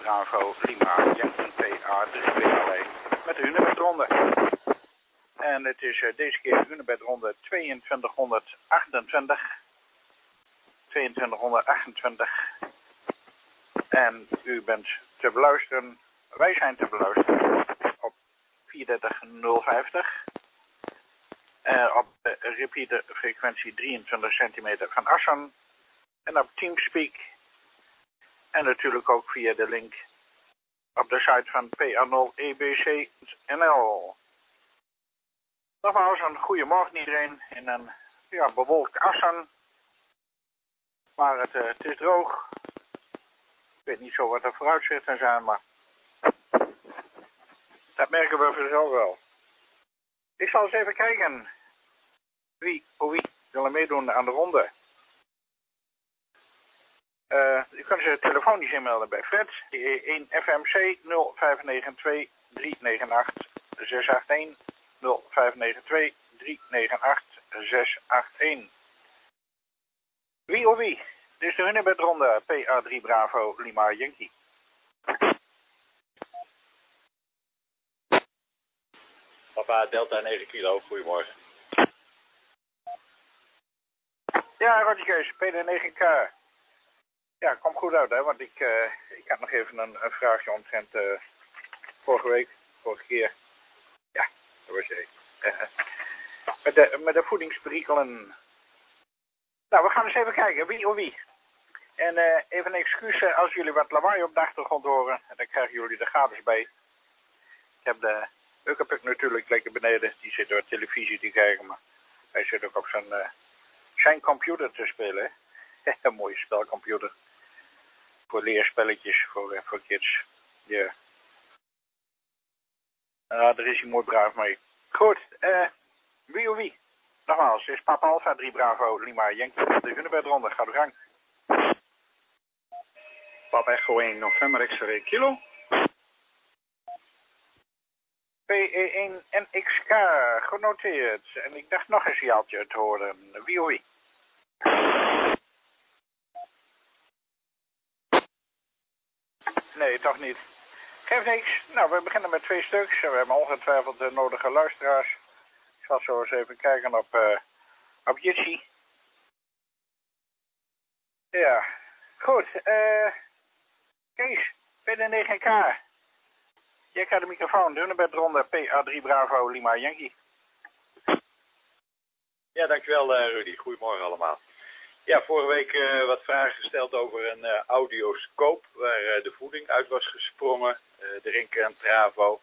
Bravo Lima Yankee PA3 met de hunebedronde. En het is deze keer de hunebedronde 2228. 2228. En u bent te beluisteren, wij zijn te beluisteren op 34050. Op de repeater frequentie 23 centimeter van Assen. En op Teamspeak. En natuurlijk ook via de link op de site van PA0EBC.nl. Nogmaals een goede morgen iedereen in een bewolkt Assen. Maar het is droog. Ik weet niet zo wat de vooruitzichten zijn, maar dat merken we vanzelf wel. Ik zal eens even kijken wie wil er meedoen aan de ronde. U kunt ze telefonisch inmelden bij Fred, 1 FMC 0592 398 681 0592 398 681. Wie? Dit is de hunebedronde PA3 Bravo Lima Yankee. Papa Delta 9 kilo, goedemorgen. Ja, Roger Kees, PD9K. Ja, komt goed uit, hè, want ik had nog even een vraagje omtrent vorige keer. Ja, dat was jij. Met de voedingsperikelen. Nou, we gaan eens even kijken, wie. En even een excuus als jullie wat lawaai op de achtergrond horen. Dan krijgen jullie er gratis bij. Ik heb de Ukkerpuk natuurlijk lekker beneden. Die zit door televisie te kijken, maar hij zit ook op zijn computer te spelen. Een mooie spelcomputer. Voor leerspelletjes, voor kids. Ja. Daar is hij mooi braaf mee. Goed, wie? Nogmaals, het is Papa Alpha 3 Bravo Lima Yankee. De hunebedronde, gaat uw gang. Papa Echo 1 November X-ray kilo. PE1 NXK, genoteerd. En ik dacht nog een signaaltje te horen. Wie? Nee, toch niet. Geeft niks. Nou, we beginnen met 2 stuks. We hebben ongetwijfeld de nodige luisteraars. Ik zal zo eens even kijken op Jitsi. Ja, goed. Kees, PD9K. Jij krijgt de microfoon. De hunebedronde PA3 Bravo Lima Yankee. Ja, dankjewel Rudy. Goedemorgen allemaal. Ja, vorige week wat vragen gesteld over een audioscoop waar de voeding uit was gesprongen. De Rinker en Travo.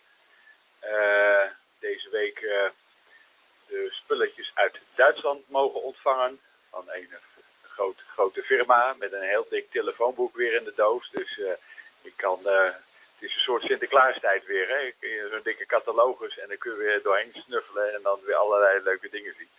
Deze week de spulletjes uit Duitsland mogen ontvangen. Van een grote firma met een heel dik telefoonboek weer in de doos. Dus ik kan... het is een soort Sinterklaastijd weer. Hè? Zo'n dikke catalogus en dan kun je weer doorheen snuffelen en dan weer allerlei leuke dingen zien.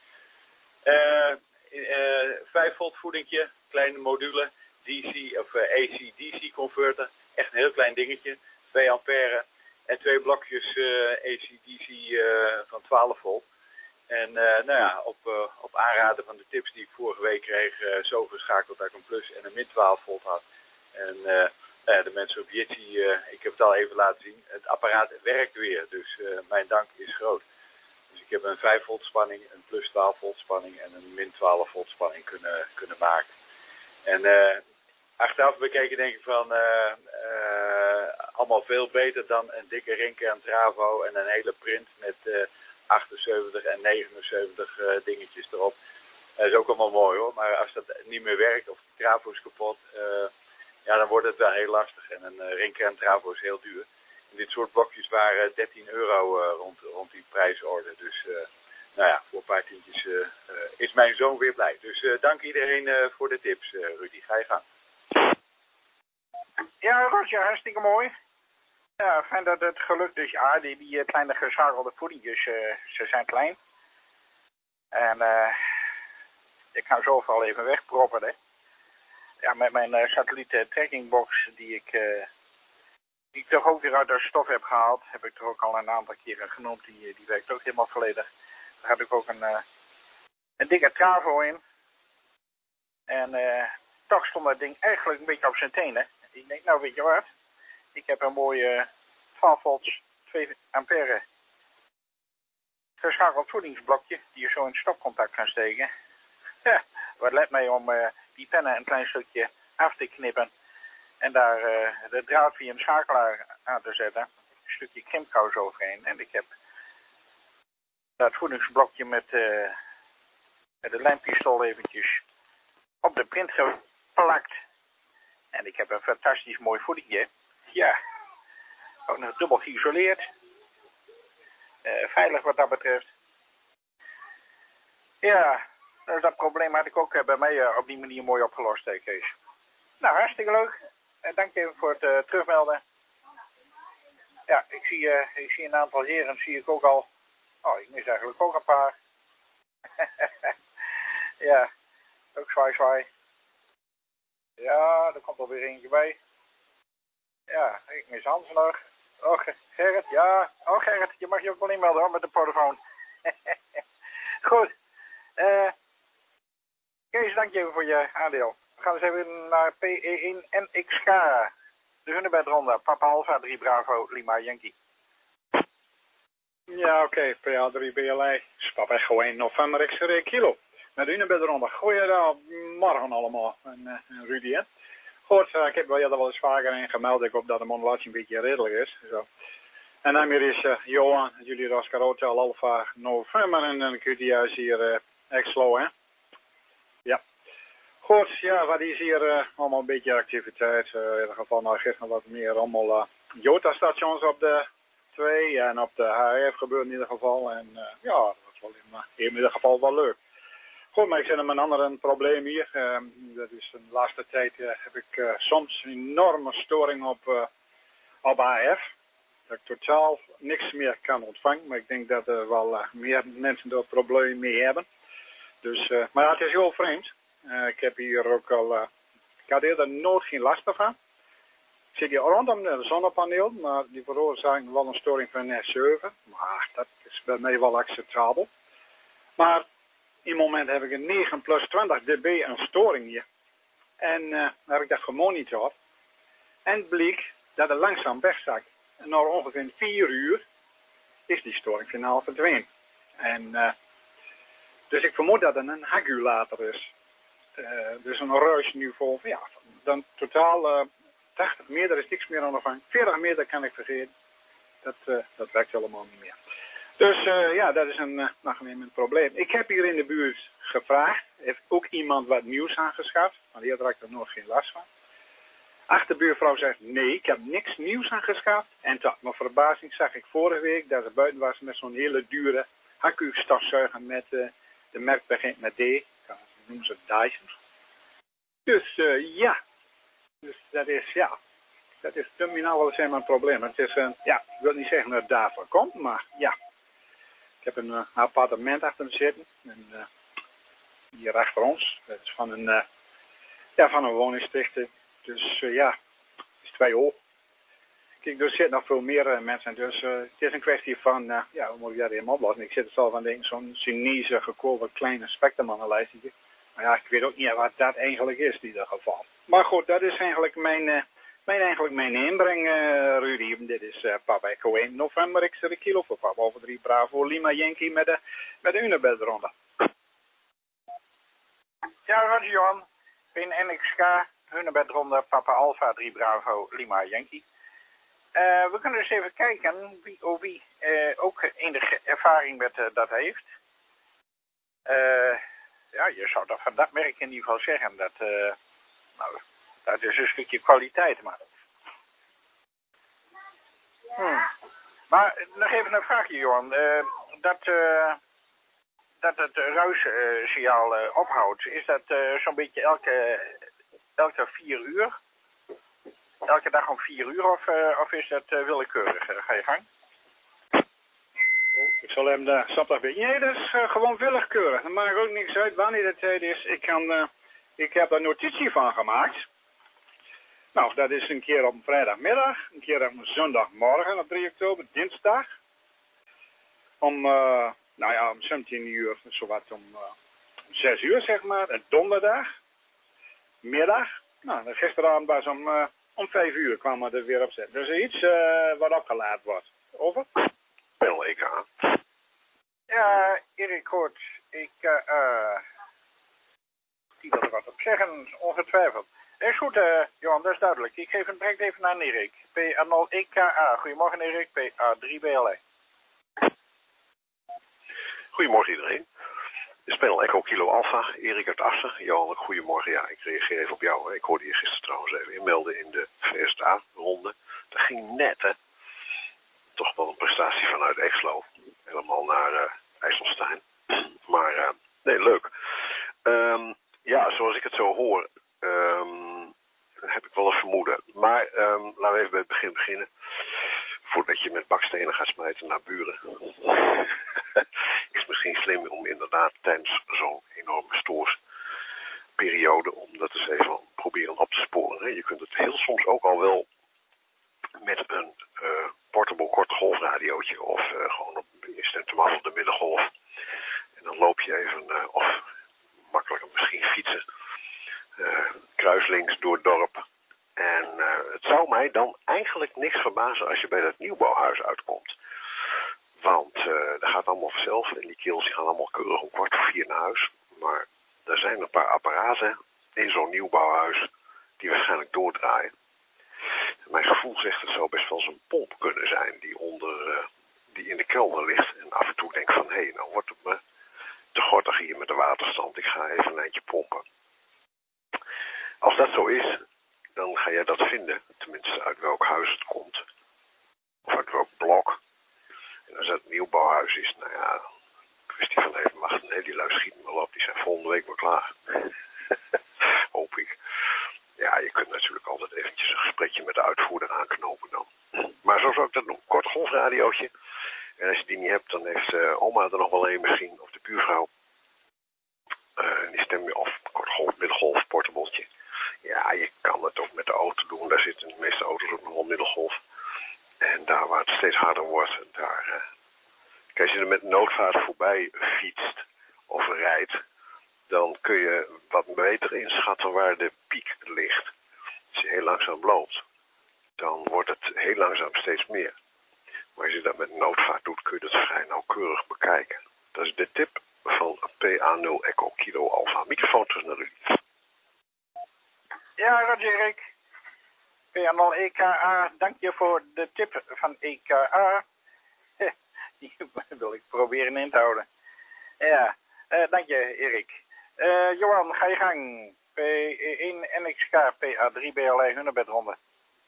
5 volt voedingje, kleine module, DC of AC-DC converter. Echt een heel klein dingetje, 2 ampère. En 2 blokjes AC-DC van 12 volt. En op aanraden van de tips die ik vorige week kreeg, zo geschakeld dat ik een plus en een min 12 volt had. En de mensen op Jitsi, ik heb het al even laten zien, het apparaat werkt weer. Dus mijn dank is groot. Dus ik heb een 5 volt spanning, een plus 12 volt spanning en een min 12 volt spanning kunnen maken. En achteraf bekeken denk ik van allemaal veel beter dan een dikke Rinker en Travo en een hele print met 78 en 79 dingetjes erop. Dat is ook allemaal mooi hoor, maar als dat niet meer werkt of de Travo is kapot, dan wordt het wel heel lastig. En een Rinker en Travo is heel duur. En dit soort blokjes waren €13 rond die prijsorde. Dus voor een paar tientjes is mijn zoon weer blij. Dus dank iedereen voor de tips, Rudy. Ga je gang. Ja, Roger, hartstikke mooi. Ja, fijn dat het gelukt is. Ja, die kleine geschakelde voedingjes, ze zijn klein. En ik kan ze overal even wegproppen, hè. Ja, met mijn satelliet trackingbox die ik toch ook weer uit de stof heb gehaald, heb ik er ook al een aantal keren genoemd. Die werkt ook helemaal volledig. Daar heb ik ook een dikke Travo in. En toch stond dat ding eigenlijk een beetje op zijn tenen. Ik denk, nou weet je wat, Ik heb een mooie 12 volts 2 ampère geschakeld voedingsblokje die je zo in stopcontact kan steken. Ja, wat let mij om die pennen een klein stukje af te knippen en daar de draad via een schakelaar aan te zetten. Een stukje krimpkous overheen. En ik heb dat voedingsblokje met de lijmpistool eventjes op de print geplakt. En ik heb een fantastisch mooi voedingje. Ja, ook nog dubbel geïsoleerd. Veilig wat dat betreft. Ja, dus dat probleem had ik ook bij mij op die manier mooi opgelost, Kees. Nou, hartstikke leuk. Dank je even voor het terugmelden. Ja, ik zie een aantal heren, zie ik ook al. Oh, ik mis eigenlijk ook een paar. Ja, ook zwaai. Ja, er komt alweer eentje bij. Ja, ik mis Hans nog. Oh, Gerrit, ja. Oh, Gerrit, je mag je ook wel inmelden hoor, met de telefoon. Goed. Kees, dank je even voor je aandeel. We gaan eens even naar PE1NXK. De Hunebedronde, Papa Alpha 3 Bravo Lima Yankee. Ja, oké. PA3 BLI. Papa Echo 1 November X-ray kilo. Met de Hunebedronde. Goeiemorgen allemaal. En Rudy, hè. Goed, ik heb wel eens vaker ingemeld. Ik hoop dat de modulatie een beetje redelijk is. Zo. En dan hier is Johan, jullie Oscar Hotel Alpha November. En dan kun je juist hier Exlo, hè. Ja. Goed, ja, wat is hier allemaal een beetje activiteit. In ieder geval nou gisteren wat meer allemaal Jota-stations op de 2 en op de HF gebeurt in ieder geval. En ja, dat was wel in ieder geval wel leuk. Goed, maar ik zit met een ander probleem hier. Dat is de laatste tijd heb ik soms een enorme storing op HF. Dat ik totaal niks meer kan ontvangen. Maar ik denk dat er wel meer mensen dat probleem mee hebben. Dus, maar het is heel vreemd. Ik heb hier ook al, ik had eerder nooit geen last van. Ik zit hier rondom de zonnepaneel, maar die veroorzaken wel een storing van S7. Maar dat is bij mij wel acceptabel. Maar in het moment heb ik een 9 plus 20 dB een storing hier. En heb ik dat gemonitord. En het bleek dat het langzaam wegzakt. En na ongeveer 4 uur is die storing finaal verdwenen. En dus ik vermoed dat het een regulator is. Dus een ruisniveau van ja, dan totaal 80 meter is niks meer aan de gang. 40 meter kan ik vergeten. Dat werkt helemaal niet meer. Dus ja, dat is een probleem. Ik heb hier in de buurt gevraagd. Heeft ook iemand wat nieuws aangeschaft? Want hier had ik er nog geen last van. Achterbuurvrouw zegt nee, ik heb niks nieuws aangeschaft. En tot mijn verbazing zag ik vorige week dat ze buiten was met zo'n hele dure accu-stofzuiger met de merk begint met D. Dat noemen ze Dyson. Dus ja, dus dat is ja. Dat is terminaal wel eens helemaal een probleem. Het is ja, ik wil niet zeggen dat het daarvan komt, maar ja. Ik heb een appartement achter me zitten. En, hier achter ons. Dat is van een woningstichting. Dus ja, het is 2 hoog. Kijk, er zitten nog veel meer mensen. Dus het is een kwestie van, ja, hoe moet ik dat helemaal oplossen? Ik zit er zelf aan denken, zo'n Chinese gekomen kleine spectrumanalyse. Maar ja, ik weet ook niet wat dat eigenlijk is in ieder geval. Maar goed, dat is eigenlijk mijn inbreng, Rudy. Dit is Papa Echo 1 November X-ray kilo voor Papa over 3 Bravo Lima Yankee met de Hunebedronde. Ja, Roger Johan. In NXK, Hunebedronde, Papa Alpha 3 Bravo Lima Yankee. We kunnen eens even kijken wie ook enige ervaring met dat heeft. Ja, je zou dat van dat merk in ieder geval zeggen. Dat is een stukje kwaliteit, maar. Maar nog even een vraagje, Johan. Dat het ruissignaal ophoudt, is dat zo'n beetje elke 4 uur? Elke dag om 4 uur of is dat willekeurig? Ga je gang? Ik zal hem de sapdag bij. Nee, dat is gewoon willekeurig. Dat maakt ook niks uit wanneer de tijd is. Ik heb daar notitie van gemaakt. Nou, dat is een keer op vrijdagmiddag, een keer op zondagmorgen op 3 oktober, dinsdag. Om 17 uur, zowat om 6 uur zeg maar, en donderdag, middag. Nou, gisteravond was om Om 5 uur kwamen we er weer op zet. Dus iets wat opgeladen wordt. Over? Panel EK. Ja, Erik hoort. Ik die wil er wat op zeggen, ongetwijfeld. Is goed, Johan, dat is duidelijk. Ik geef het direct even aan Erik. PA0EKA. Goedemorgen, Erik. PA3BLE. Goedemorgen iedereen. Dit is Panel Echo Kilo Alpha, Erik uit Assen. Johan, goedemorgen. Ja, ik reageer even op jou. Ik hoorde je gisteren trouwens even inmelden in de VSA-ronde. Dat ging net, hè. Toch wel een prestatie vanuit Exlo. Helemaal naar IJsselstein. Maar, nee, leuk. Ja, zoals ik het zo hoor, heb ik wel een vermoeden. Maar laten we even bij het begin beginnen. Voordat je met bakstenen gaat smijten naar buren. Is het misschien slim om inderdaad tijdens zo'n enorme stoorsperiode om dat eens even proberen op te sporen. Hè. Je kunt het heel soms ook al wel met een portable kortgolfradiootje of gewoon op de middengolf. En dan loop je even, of makkelijker misschien fietsen, kruislinks door het dorp. En het zou mij dan eigenlijk niks verbazen als je bij dat nieuwbouwhuis uitkomt. Want dat gaat allemaal vanzelf en die kills die gaan allemaal keurig om 4:15 naar huis. Maar er zijn een paar apparaten in zo'n nieuwbouwhuis die waarschijnlijk doordraaien. En mijn gevoel zegt het zou best wel eens een pomp kunnen zijn die in de kelder ligt. En af en toe denk van, hé, nou wordt het me te gortig hier met de waterstand. Ik ga even een eindje pompen. Als dat zo is, dan ga jij dat vinden. Tenminste, uit welk huis het komt. Of uit welk blok. En als dat een nieuwbouwhuis is, nou ja, kwestie van even wachten. Nee, die lui schieten wel op. Die zijn volgende week wel klaar. Hoop ik. Ja, je kunt natuurlijk altijd eventjes een gesprekje met de uitvoerder aanknopen dan. Maar zo zou ik dat doen. Kort golfradiootje. En als je die niet hebt, dan heeft oma er nog wel een misschien. Of de buurvrouw. Die stem je of kort golf, middengolf, portabletje. Ja, je kan het ook met de auto doen. Daar zitten in de meeste auto's ook nog wel middelgolf. En daar waar het steeds harder wordt, daar... Kijk, als je er met noodvaart voorbij fietst of rijdt, dan kun je wat beter inschatten waar de piek ligt. Als je heel langzaam loopt, dan wordt het heel langzaam steeds meer. Maar als je dat met noodvaart doet, kun je dat vrij nauwkeurig bekijken. Dat is de tip van PA0 Echo Kilo Alpha. Microfoon terug naar jullie. Ja, Roger, Erik. PA0 EKA, dank je voor de tip van EKA. Die wil ik proberen in te houden. Ja, dank je, Erik. Johan, ga je gang. P1 NXK, PA3BLE, Hunnebedronde.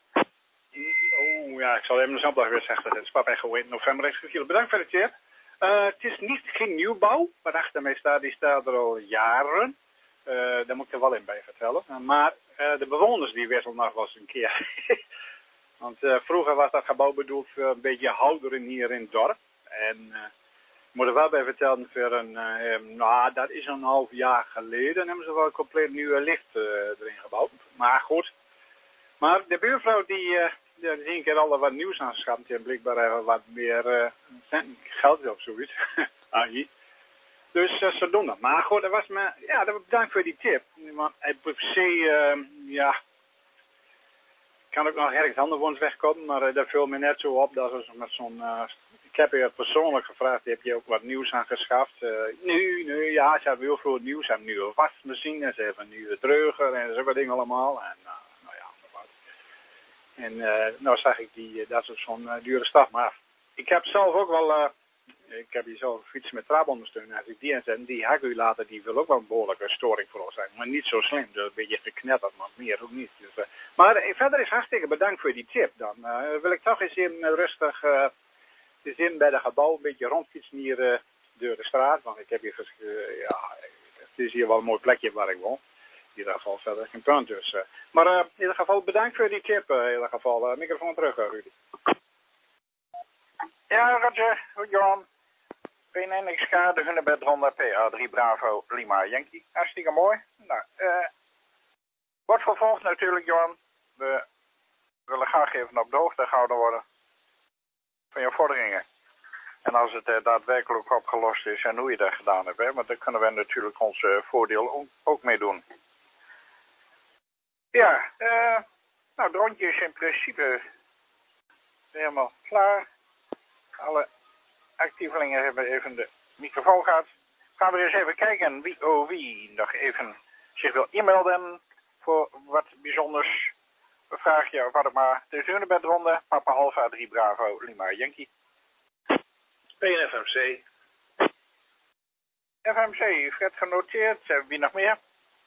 Oh ja, ik zal even de zondag weer zeggen. Het is Papa Echo in november. Bedankt voor de tip. Het is geen nieuwbouw. Wat achter mij staat, die staat er al jaren. Daar moet ik er wel in bij vertellen. Maar de bewoners die wisselen nog wel eens een keer. Want vroeger was dat gebouw bedoeld voor een beetje houderen hier in het dorp. En ik moet er wel bij vertellen, voor dat is een half jaar geleden hebben ze wel een compleet nieuwe licht erin gebouwd. Maar goed. Maar de buurvrouw die zie ik er al wat nieuws aan geschapt. Die heeft blijkbaar wat meer geld of zoiets. Dus ze doen dat. Maar goed, dat was me, ja, bedankt voor die tip. Want per se, kan ook nog ergens anders wegkomen, maar dat viel me net zo op dat ze met zo'n... ik heb je persoonlijk gevraagd, heb je ook wat nieuws aangeschaft? Nu, ja, ze hebben heel veel nieuws. Ze hebben een nieuwe wasmachine, ze hebben een nieuwe dreuger en zulke dingen allemaal. En nou ja, wat. En nou zag ik dat is zo'n dure stap. Maar ik heb zelf ook wel... ik heb hier zelf fiets met traapondersteuning. Als ik die inzet, die accumulator die wil ook wel een behoorlijke storing veroorzaken. Maar niet zo slim, dus een beetje geknetterd, maar meer ook niet. Dus, maar verder is hartstikke bedankt voor die tip. Dan wil ik toch eens in rustig de zin bij de gebouw een beetje rondfietsen hier door de straat. Want ik heb hier, het is hier wel een mooi plekje waar ik woon. In ieder geval verder geen punt dus. Maar in ieder geval bedankt voor die tip. In ieder geval, microfoon terug, Rudy. Ja, Roger, goed, Johan. PNXK, de Hunnebedronde, PA3 Bravo, Lima, Yankee. Hartstikke mooi. Nou, wordt vervolgd natuurlijk, Johan. We willen graag even op de hoogte gehouden worden van je vorderingen. En als het daadwerkelijk opgelost is en hoe je dat gedaan hebt, hè, want daar kunnen we natuurlijk ons voordeel ook mee doen. Ja, Nou, het rondje is in principe helemaal klaar. Alle actievelingen hebben even de microfoon gehad. Gaan we eens even kijken wie nog even zich wil inmelden voor wat bijzonders. We vragen je of wat maar. De Zunebedronde, Papa Alpha 3 Bravo, Lima Yankee. PNFMC. FMC, Fred genoteerd. Wie nog meer?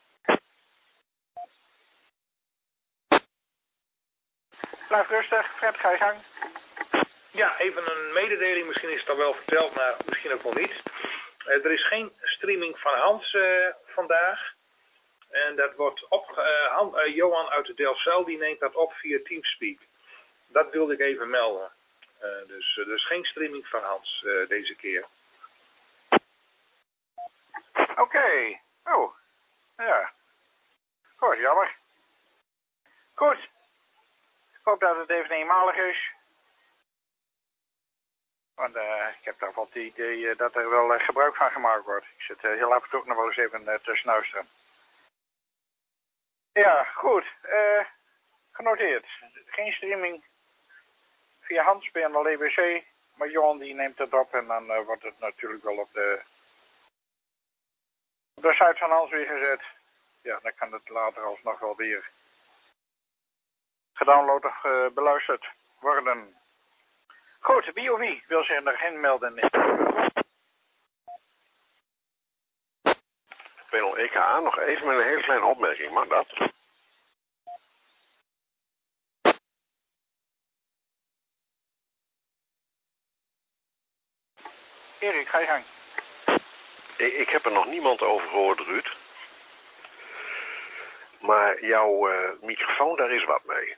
Blijf rustig, Fred, ga je gang. Ja, even een mededeling. Misschien is het al wel verteld, maar misschien ook wel niet. Er is geen streaming van Hans vandaag. En dat wordt Johan uit de Delfzijl, die neemt dat op via Teamspeak. Dat wilde ik even melden. Dus geen streaming van Hans deze keer. Oké. Oh, ja. Goed, jammer. Goed. Ik hoop dat het even eenmalig is. Want ik heb daar wel het idee dat er wel gebruik van gemaakt wordt. Ik zit heel af en toe ook nog wel eens even te snuisteren. Ja, goed. Genoteerd. Geen streaming via Hans bij de LBC. Maar Johan die neemt het op en dan wordt het natuurlijk wel op de site van Hans weer gezet. Ja, dan kan het later alsnog wel weer gedownload of beluisterd worden. Goed, wie of wie wil zich nog inmelden? Panel EKA, nog even met een hele kleine opmerking, mag dat? Erik, ga je gang. Ik heb er nog niemand over gehoord, Ruud. Maar jouw microfoon, daar is wat mee.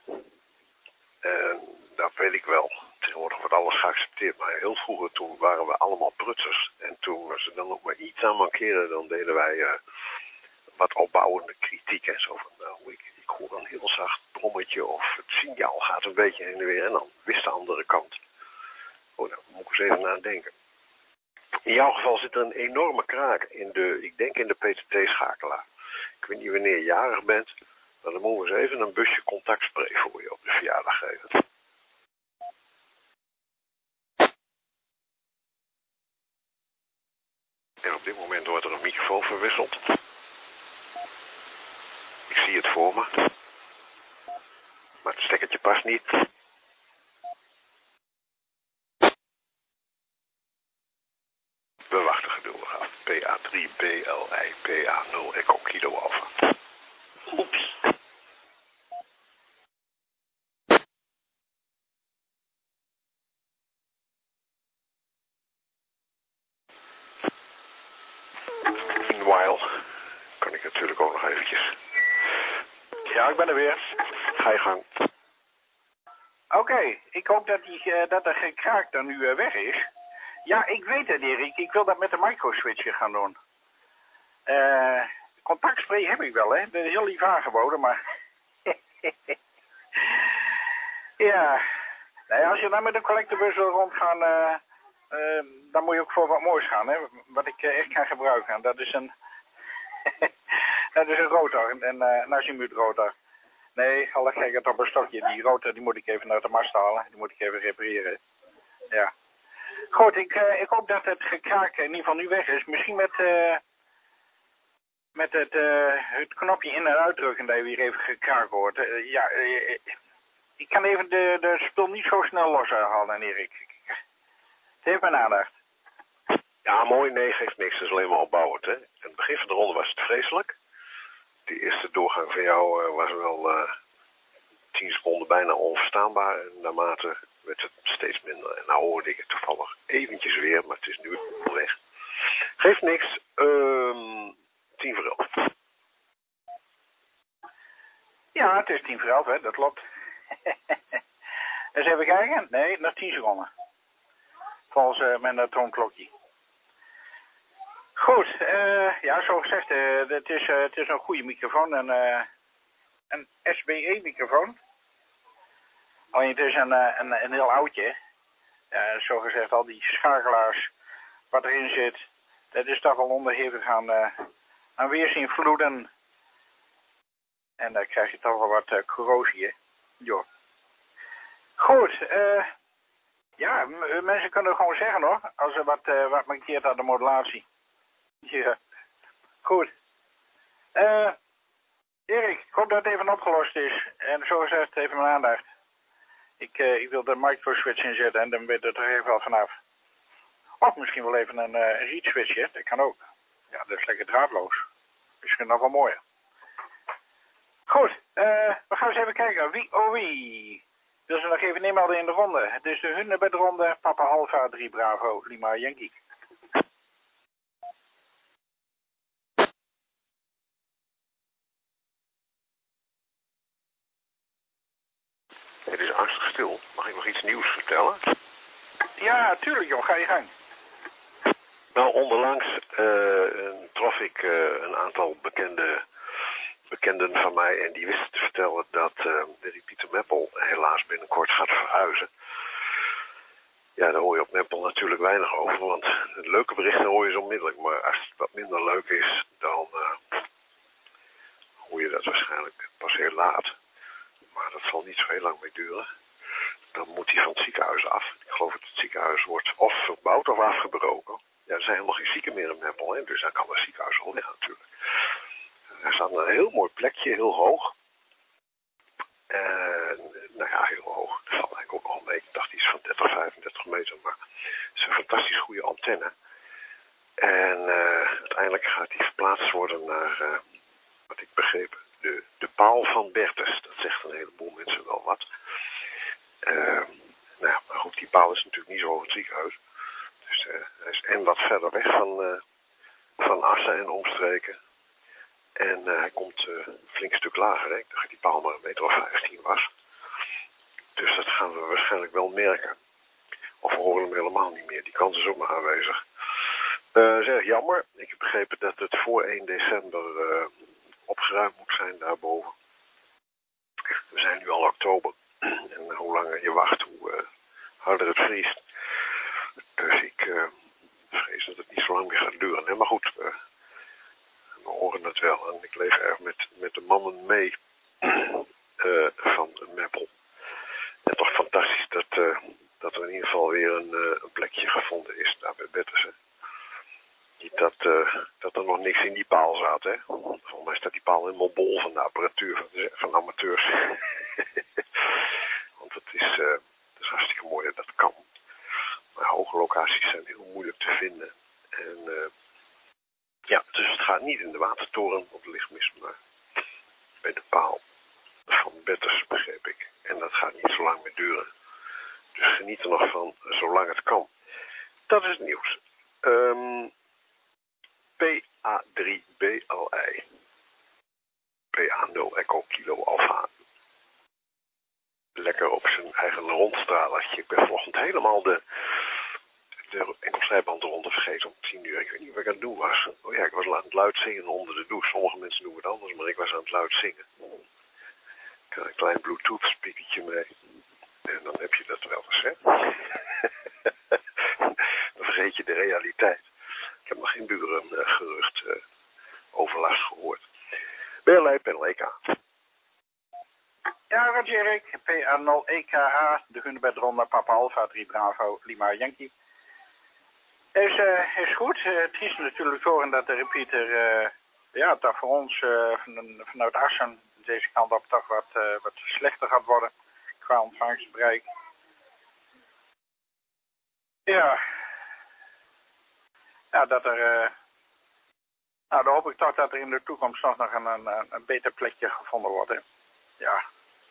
Dat weet ik wel. Tegenwoordig wordt alles geaccepteerd. Maar heel vroeger, toen waren we allemaal prutsers. En toen was er dan ook maar iets aan mankeerde, dan deden wij wat opbouwende kritiek en zo. Van, nou, ik hoor een heel zacht brommetje of het signaal gaat een beetje heen en weer. En dan wist de andere kant. Oh, daar moet ik eens even aan denken. In jouw geval zit er een enorme kraak in de PTT-schakelaar. Ik weet niet wanneer je jarig bent, maar dan moeten we eens even een busje contactspray voor je op de verjaardag geven. En op dit moment wordt er een microfoon verwisseld. Ik zie het voor me. Maar het stekkertje past niet. We wachten geduldig af. PA3 BLI PA0 Echo Kilo Alpha. Oeps. Meanwhile kan ik natuurlijk ook nog eventjes. Ja, ik ben er weer. Ga je gang. Oké, ik hoop dat er gekraak dan nu weg is. Ja, ik weet het, Erik. Ik wil dat met de microswitcher gaan doen. Contactspray heb ik wel, hè. Dat is heel lief aangeboden, maar... ja. Nee, als je dan met de collectebus wil rondgaan, dan moet je ook voor wat moois gaan, hè. Wat ik echt kan gebruiken. Dat is een... dat is een rotor, een azimuutrotor. Nee, alle gekheid op een stokje. Die rotor die moet ik even uit de mast halen. Die moet ik even repareren. Ja. Goed, ik hoop dat het gekraak in ieder geval nu weg is. Misschien met het knopje in- en uitdrukken dat je weer even gekraak hoort. Ja, ik kan even de spul niet zo snel loshalen, Erik. Het heeft mijn aandacht. Ja, mooi. Nee, geeft niks. Het is alleen maar opbouwend, hè. In het begin van de ronde was het vreselijk. Die eerste doorgang van jou was wel 10 seconden bijna onverstaanbaar. En naarmate werd het steeds minder. En nou hoorde ik het toevallig eventjes weer, maar het is nu weg. Geeft niks. 10 voor 11. Ja, het is 10 voor 11, hè. Dat klopt. Eens even kijken. Nee, nog 10 seconden. Volgens mijn toonklokje. Goed, ja, zoals gezegd, het is een goede microfoon, een SBE-microfoon. Alleen het is een heel oudje. Zo gezegd, al die schakelaars wat erin zit, dat is toch wel onderhevig aan weersinvloeden. En dan krijg je toch wel wat corrosie. Jo. Goed, ja, mensen kunnen gewoon zeggen hoor, als er wat mankeert aan de modulatie. Ja, goed. Erik, ik hoop dat het even opgelost is. En zo gezegd, even mijn aandacht. Ik wil de micro switch inzetten en dan weet het er even wel vanaf. Of misschien wel even een read switchje, dat kan ook. Ja, dat is lekker draadloos. Misschien nog wel mooier. Goed, we gaan eens even kijken. Wie? Wil ze nog even nemen in de ronde? Het is de Hunebedronde, Papa Alpha 3 Bravo, Lima Yankee. Het is angstig stil. Mag ik nog iets nieuws vertellen? Ja, tuurlijk joh, ga je gang. Nou, onderlangs trof ik een aantal bekenden van mij en die wisten te vertellen dat de Repeater Meppel helaas binnenkort gaat verhuizen. Ja, daar hoor je op Meppel natuurlijk weinig over, want het leuke berichten hoor je zo onmiddellijk, maar als het wat minder leuk is, dan hoor je dat waarschijnlijk pas heel laat. Maar dat zal niet zo heel lang meer duren. Dan moet hij van het ziekenhuis af. Ik geloof dat het ziekenhuis wordt of verbouwd of afgebroken. Ja, er zijn helemaal geen zieken meer in Meppel, hè? Dus dan kan het ziekenhuis wel liggen natuurlijk. Er staat een heel mooi plekje, heel hoog. Nou ja, heel hoog. Dat valt eigenlijk ook al mee. Ik dacht iets van 30, 35 meter, maar het is een fantastisch goede antenne. En uiteindelijk gaat die verplaatst worden naar, wat ik begreep, de paal van Bertus. Dat zegt een heleboel mensen wel wat. Nou, maar goed, die paal is natuurlijk niet zo over het ziekenhuis. Dus hij is en wat verder weg van Assen en omstreken. En hij komt een flink stuk lager. Hè? Ik dacht dat die paal maar 1,15 meter was. Dus dat gaan we waarschijnlijk wel merken. Of we horen hem helemaal niet meer. Die kans is ook maar aanwezig. Zeg, jammer. Ik heb begrepen dat het voor 1 december opgeruimd moet zijn daarboven. We zijn nu al oktober. En hoe langer je wacht, hoe harder het vriest. Dus ik vrees dat het niet zo lang meer gaat duren. Nee, maar goed, we horen het wel. En ik leef erg met de mannen mee van Meppel. En toch fantastisch dat er in ieder geval weer een plekje gevonden is daar bij Bettersen. Niet dat er nog niks in die paal zat, hè. Volgens mij staat die paal helemaal bol van de apparatuur van amateurs. Want het is hartstikke mooi dat dat kan. Maar hoge locaties zijn heel moeilijk te vinden. En ja, dus het gaat niet in de watertoren op de lichtmis, maar bij de paal van Betters, begreep ik. En dat gaat niet zo lang meer duren. Dus geniet er nog van, zolang het kan. Dat is het nieuws. PA3BLI. PA0 Echo Kilo Alpha. Lekker op zijn eigen rondstralertje. Ik ben vanochtend helemaal de enkelstrijband eronder vergeten om 10 uur. Ik weet niet wat ik aan het doen was. Oh ja, ik was aan het luid zingen onder de douche. Sommige mensen doen het anders, maar ik was aan het luid zingen. Ik had een klein Bluetooth speakertje mee. En dan heb je dat wel eens, hè. Dan vergeet je de realiteit. Ik heb nog geen burengerucht overlast gehoord. BLI Panel EK. Ja, Roger Erik, PA0 EKA, de Hunebedronde, Papa Alpha 3 Bravo, Lima Yankee. Is goed. Het is natuurlijk zorgen dat de repeater, ja, toch voor ons vanuit Assen deze kant op toch wat slechter gaat worden qua ontvangstbereik. Ja, dat er, nou dan hoop ik toch dat er in de toekomst nog een beter plekje gevonden wordt. Hè. Ja,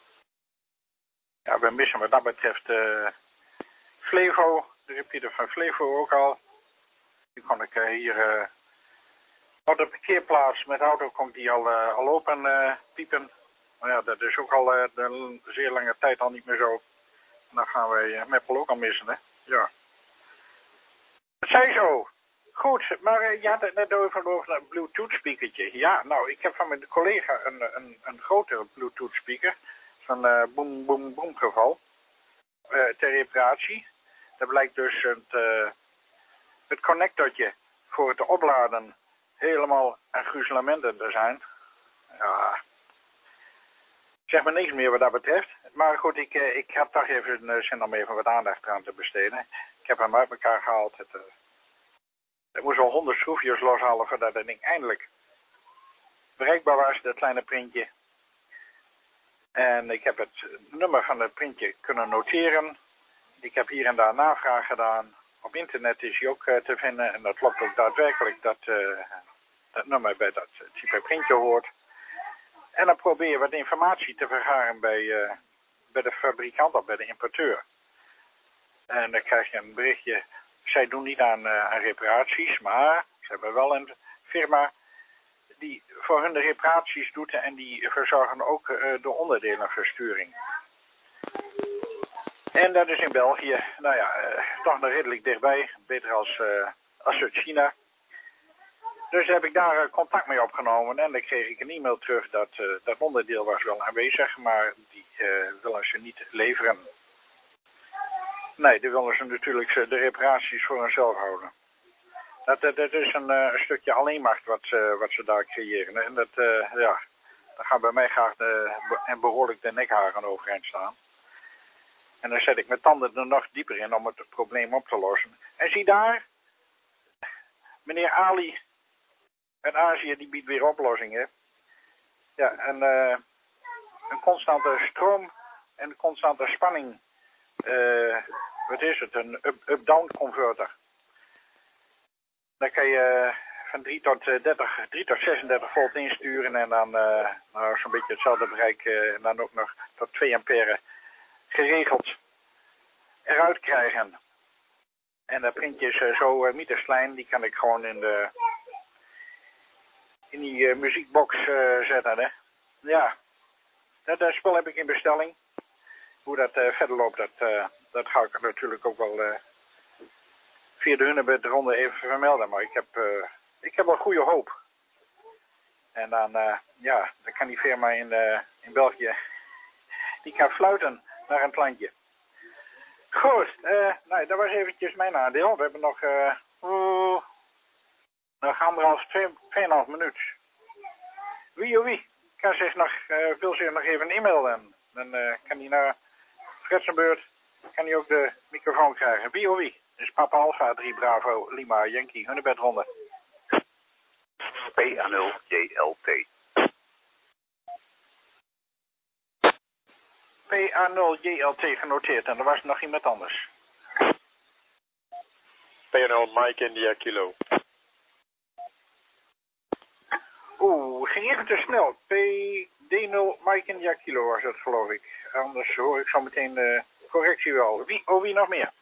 we missen wat dat betreft Flevo, de repeater van Flevo ook al. Die kon ik hier op de parkeerplaats met de auto kon ik die al open piepen. Maar ja, dat is ook al een zeer lange tijd al niet meer zo. En dan gaan wij Meppel ook al missen, hè. Ja. Het zij zo. Goed, maar je had het net over een Bluetooth speakertje. Ja, nou, ik heb van mijn collega een grotere Bluetooth speaker. Zo'n boom boom boom geval. Ter reparatie. Dat blijkt dus het connectortje voor het opladen helemaal aan gruzelementen te zijn. Ja. Zeg maar niks meer wat dat betreft. maar goed, ik heb toch even zin om even wat aandacht aan te besteden. Ik heb hem uit elkaar gehaald. Er moest wel 100 schroefjes loshalen voordat dat ding eindelijk bereikbaar was, dat kleine printje. En ik heb het nummer van het printje kunnen noteren. Ik heb hier en daar navraag gedaan. Op internet is hij ook te vinden. En dat klopt ook daadwerkelijk dat dat nummer bij dat type printje hoort. En dan probeer je wat informatie te vergaren bij de fabrikant of bij de importeur. En dan krijg je een berichtje. Zij doen niet aan reparaties, maar ze hebben wel een firma die voor hun de reparaties doet en die verzorgen ook de onderdelenversturing. En dat is in België, nou ja, toch nog redelijk dichtbij, beter als uit China. Dus heb ik daar contact mee opgenomen en dan kreeg ik een e-mail terug dat dat onderdeel was wel aanwezig, maar die willen ze niet leveren. Nee, die willen ze natuurlijk de reparaties voor hunzelf houden. Dat is een stukje alleenmacht wat ze daar creëren. En daar gaan bij mij graag en behoorlijk de nekharen overeind staan. En dan zet ik mijn tanden er nog dieper in om het probleem op te lossen. En zie daar, meneer Ali uit Azië, die biedt weer oplossingen. Ja, een constante stroom en een constante spanning. Wat is het? Een up-down converter. Dan kan je van 3 tot 36 volt insturen en dan zo'n beetje hetzelfde bereik en dan ook nog tot 2 ampère geregeld eruit krijgen. En dat printje is zo metersklein, die kan ik gewoon in die muziekbox zetten. Hè? Ja, dat spel heb ik in bestelling. Hoe dat verder loopt, dat ga ik natuurlijk ook wel via de Hunebedronde even vermelden. Maar ik heb wel goede hoop. En dan kan die firma in België, die kan fluiten naar een plantje. Goed, nou, dat was eventjes mijn aandeel. We hebben nog 2,5 minuut. Wie kan wil zich nog even e-mailen. Dan kan hij naar Fredsenbeurt, kan hij ook de microfoon krijgen. Wie? Dus Papa Alpha 3 Bravo Lima Yankee Hunebedronde. PA0JLT. PA0JLT genoteerd en er was nog iemand anders. PA0 Mike India Kilo. Ging even te snel. PD0 Mike India Kilo was dat, geloof ik. Anders hoor ik zo meteen de correctie wel. Wie nog meer?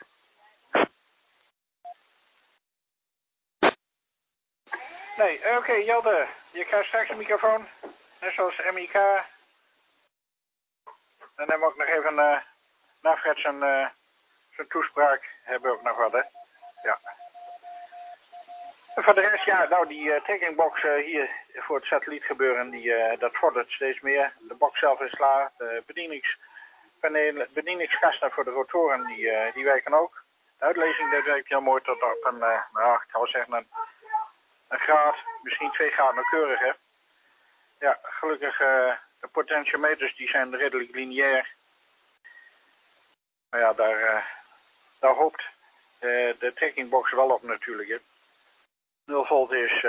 Nee, oké, Jelde. Je krijgt straks een microfoon. Net zoals MIK. Dan hebben we ook nog even na Fred zijn toespraak. Hebben we ook nog wat, hè? Ja. En voor de rest, ja, nou die trackingbox hier voor het satellietgebeuren, dat vordert steeds meer. De box zelf is klaar. De bedieningskasten voor de rotoren, die werken ook. De uitlezing, dat werkt heel mooi tot op ik zou zeggen een graad, misschien 2 graden nauwkeurig, hè. Ja, gelukkig de potentiometers die zijn redelijk lineair. Maar ja, daar hoopt de trackingbox wel op natuurlijk, hè. 0 volt is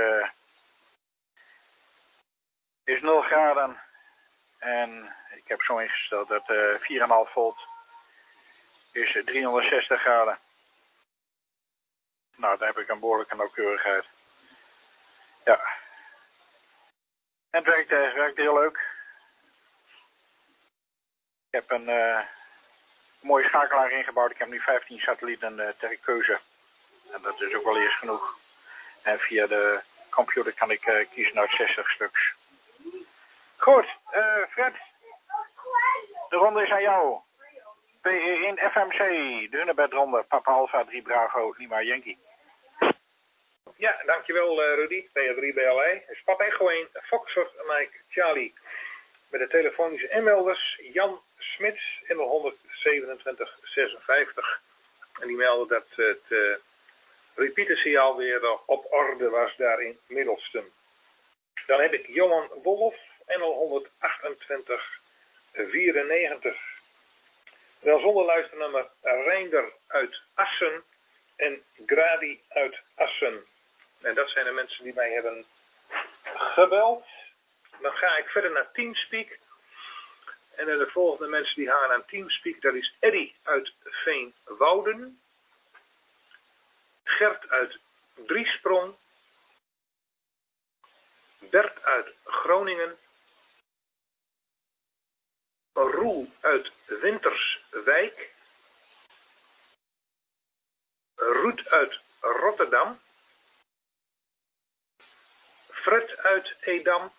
0 graden. En ik heb zo ingesteld dat 4,5 volt is 360 graden. Nou, daar heb ik een behoorlijke nauwkeurigheid. Ja. En het werkt heel leuk. Ik heb een mooie schakelaar ingebouwd. Ik heb nu 15 satellieten ter keuze. En dat is ook wel eerst genoeg. En via de computer kan ik kiezen uit 60 stuks. Goed, Fred. De ronde is aan jou. PE1 FMC, de Hunebedronde, Papa Alpha 3 Bravo Lima Yankee. Ja, dankjewel Rudy, PA3 BLI. Pap Echo 1, Foxtrot Mike Charlie. Met de telefonische inmelders Jan Smits, inmel 12756. En die meldde dat het repeatersignaal weer op orde was daar in Middelstum. Dan heb ik Johan Wolf, NL 12894. Wel zonder luisternummer Reinder uit Assen en Gradi uit Assen. En dat zijn de mensen die mij hebben gebeld. Dan ga ik verder naar Teamspeak. En de volgende mensen die gaan aan Teamspeak, dat is Eddy uit Veenwouden. Gert uit Driesprong. Bert uit Groningen. Roel uit Winterswijk. Ruud uit Rotterdam. Fred uit Edam.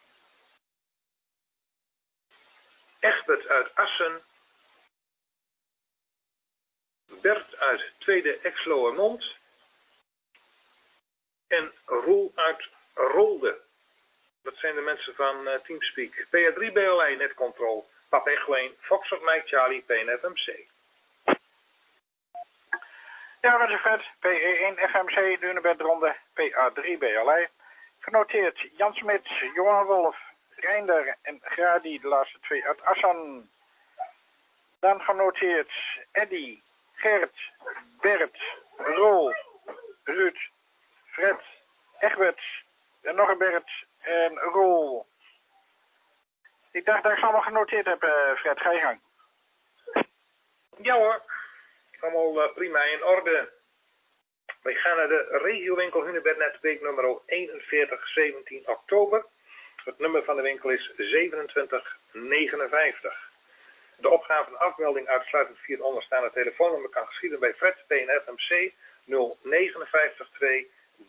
Egbert uit Assen. Bert uit Tweede Exloërmond. En Roel uit Rolde. Dat zijn de mensen van Teamspeak. PA3 BLI Netcontrol. Pap Echo 1, Foxtrot Mike Charlie, PNFMC. Ja, dat is Fred. PE1 FMC, Dunebed Ronde, PA3 BLI. Genoteerd Jan Smit, Johan Wolf, Reinder en Gradi, de laatste twee uit Assen. Dan genoteerd Eddy, Gert, Bert, Roel, Ruud, Fred, Egbert en nog een Bert en Roel. Ik dacht dat ik ze allemaal genoteerd heb, Fred. Ga je gang. Ja hoor, allemaal prima in orde. Wij gaan naar de regiowinkel Hunebed Netweek nummer 41, 17 oktober. Het nummer van de winkel is 2759. De opgave en afmelding uitsluitend via het onderstaande telefoonnummer kan geschieden bij Fred PNFMC 0552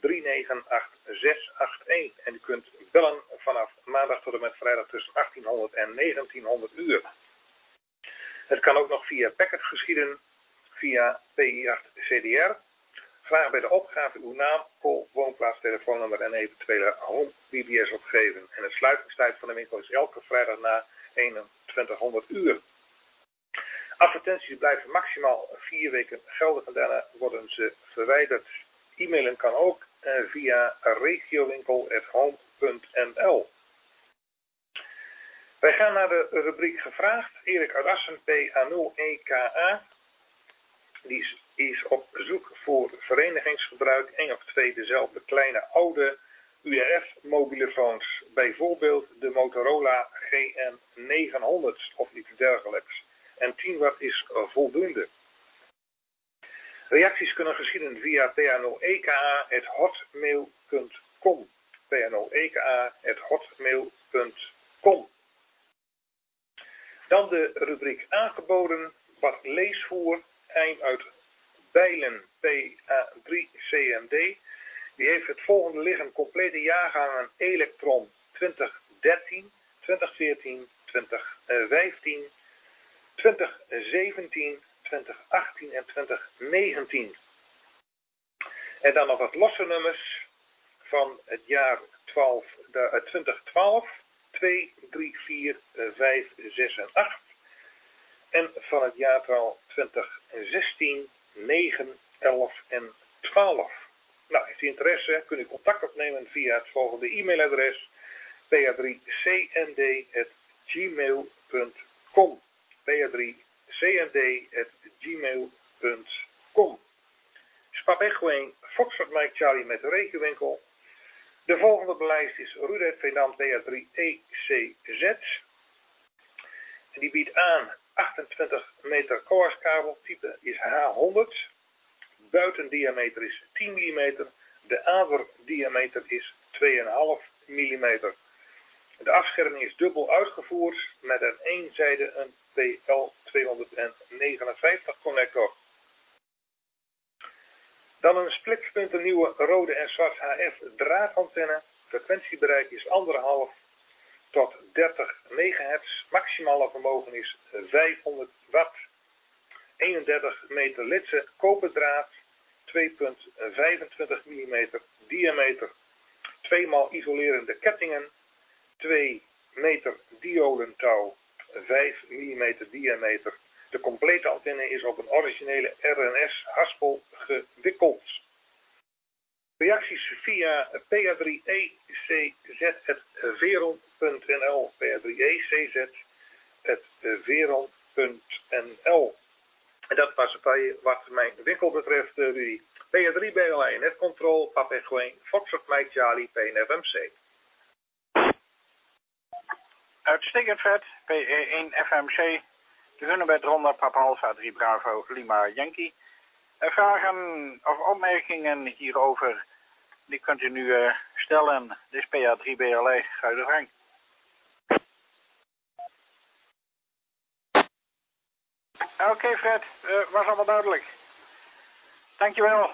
398681. En u kunt bellen vanaf maandag tot en met vrijdag tussen 1800 en 1900 uur. Het kan ook nog via Packet geschieden, via PI8 CDR. Vraag bij de opgave uw naam, call, woonplaats, telefoonnummer en eventuele home BBS opgeven. En de sluitingstijd van de winkel is elke vrijdag na 2100 uur. Advertenties blijven maximaal 4 weken geldig en daarna worden ze verwijderd. E-mailen kan ook via regiowinkel@home.nl. Wij gaan naar de rubriek gevraagd. Erik uit Assen, PA0EKA. Die is op zoek voor verenigingsgebruik 1 of 2 dezelfde kleine oude URF-mobielefoons. Bijvoorbeeld de Motorola GN900 of iets dergelijks. En 10 watt is voldoende. Reacties kunnen geschieden via pa0eka@hotmail.com. pa0eka@hotmail.com. Dan de rubriek aangeboden. Bart Leesvoer, Eim uit Bijlen, PA3CMD. Die heeft het volgende liggen: complete jaargangen Electron 2013, 2014, 2015, 2017, 2018 en 2019. En dan nog wat losse nummers van het jaar 2012, 2, 3, 4, 5, 6 en 8. En van het jaartal 2016, 9, 11 en 12. Nou, heeft u interesse, kunt u contact opnemen via het volgende e-mailadres: pa3cnd@gmail.com. pa3cnd@gmail.com. Spap Echo 1, Foxtrot Mike Charlie met de regiowinkel. De volgende belijst is Rudert Veendam PA3ECZ. En die biedt aan 28 meter coaxkabel, type is H100. Buitendiameter is 10 mm. De aderdiameter is 2,5 mm. De afscherming is dubbel uitgevoerd met aan één zijde een PL259 connector. Dan een splitspunt nieuwe rode en zwart HF draadantenne. Frequentiebereik is 1,5 tot 30 MHz. Maximale vermogen is 500 watt. 31 meter litse koperdraad. 2,25 mm diameter. 2x isolerende kettingen. 2 meter diodentouw. 5 mm diameter. De complete antenne is op een originele RNS haspel gewikkeld. Reacties via pa3ecz@veron.nl. pa3ecz@veron.nl. En dat was het wat mijn winkel betreft, Rudy. PR3 BLA, Netcontrol, Papa Echo Foxtrot Mike Charlie, PNFMC. Uitstekend Fred, PE1 FMC, de Hunebed Ronda, Papa Alpha 3 Bravo, Lima Yankee. Vragen of opmerkingen hierover, die kunt u nu stellen. Dit is PA3 BLA, ga je de gang. Oké Fred, was allemaal duidelijk. Dankjewel.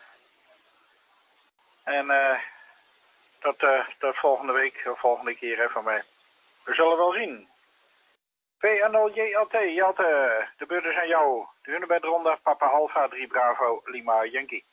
En tot volgende week, of volgende keer van mij. We zullen wel zien. PNLJLT, Jelte, de beurt is aan jou. De Hunebed Ronda, Papa Alpha 3 Bravo, Lima Yankee.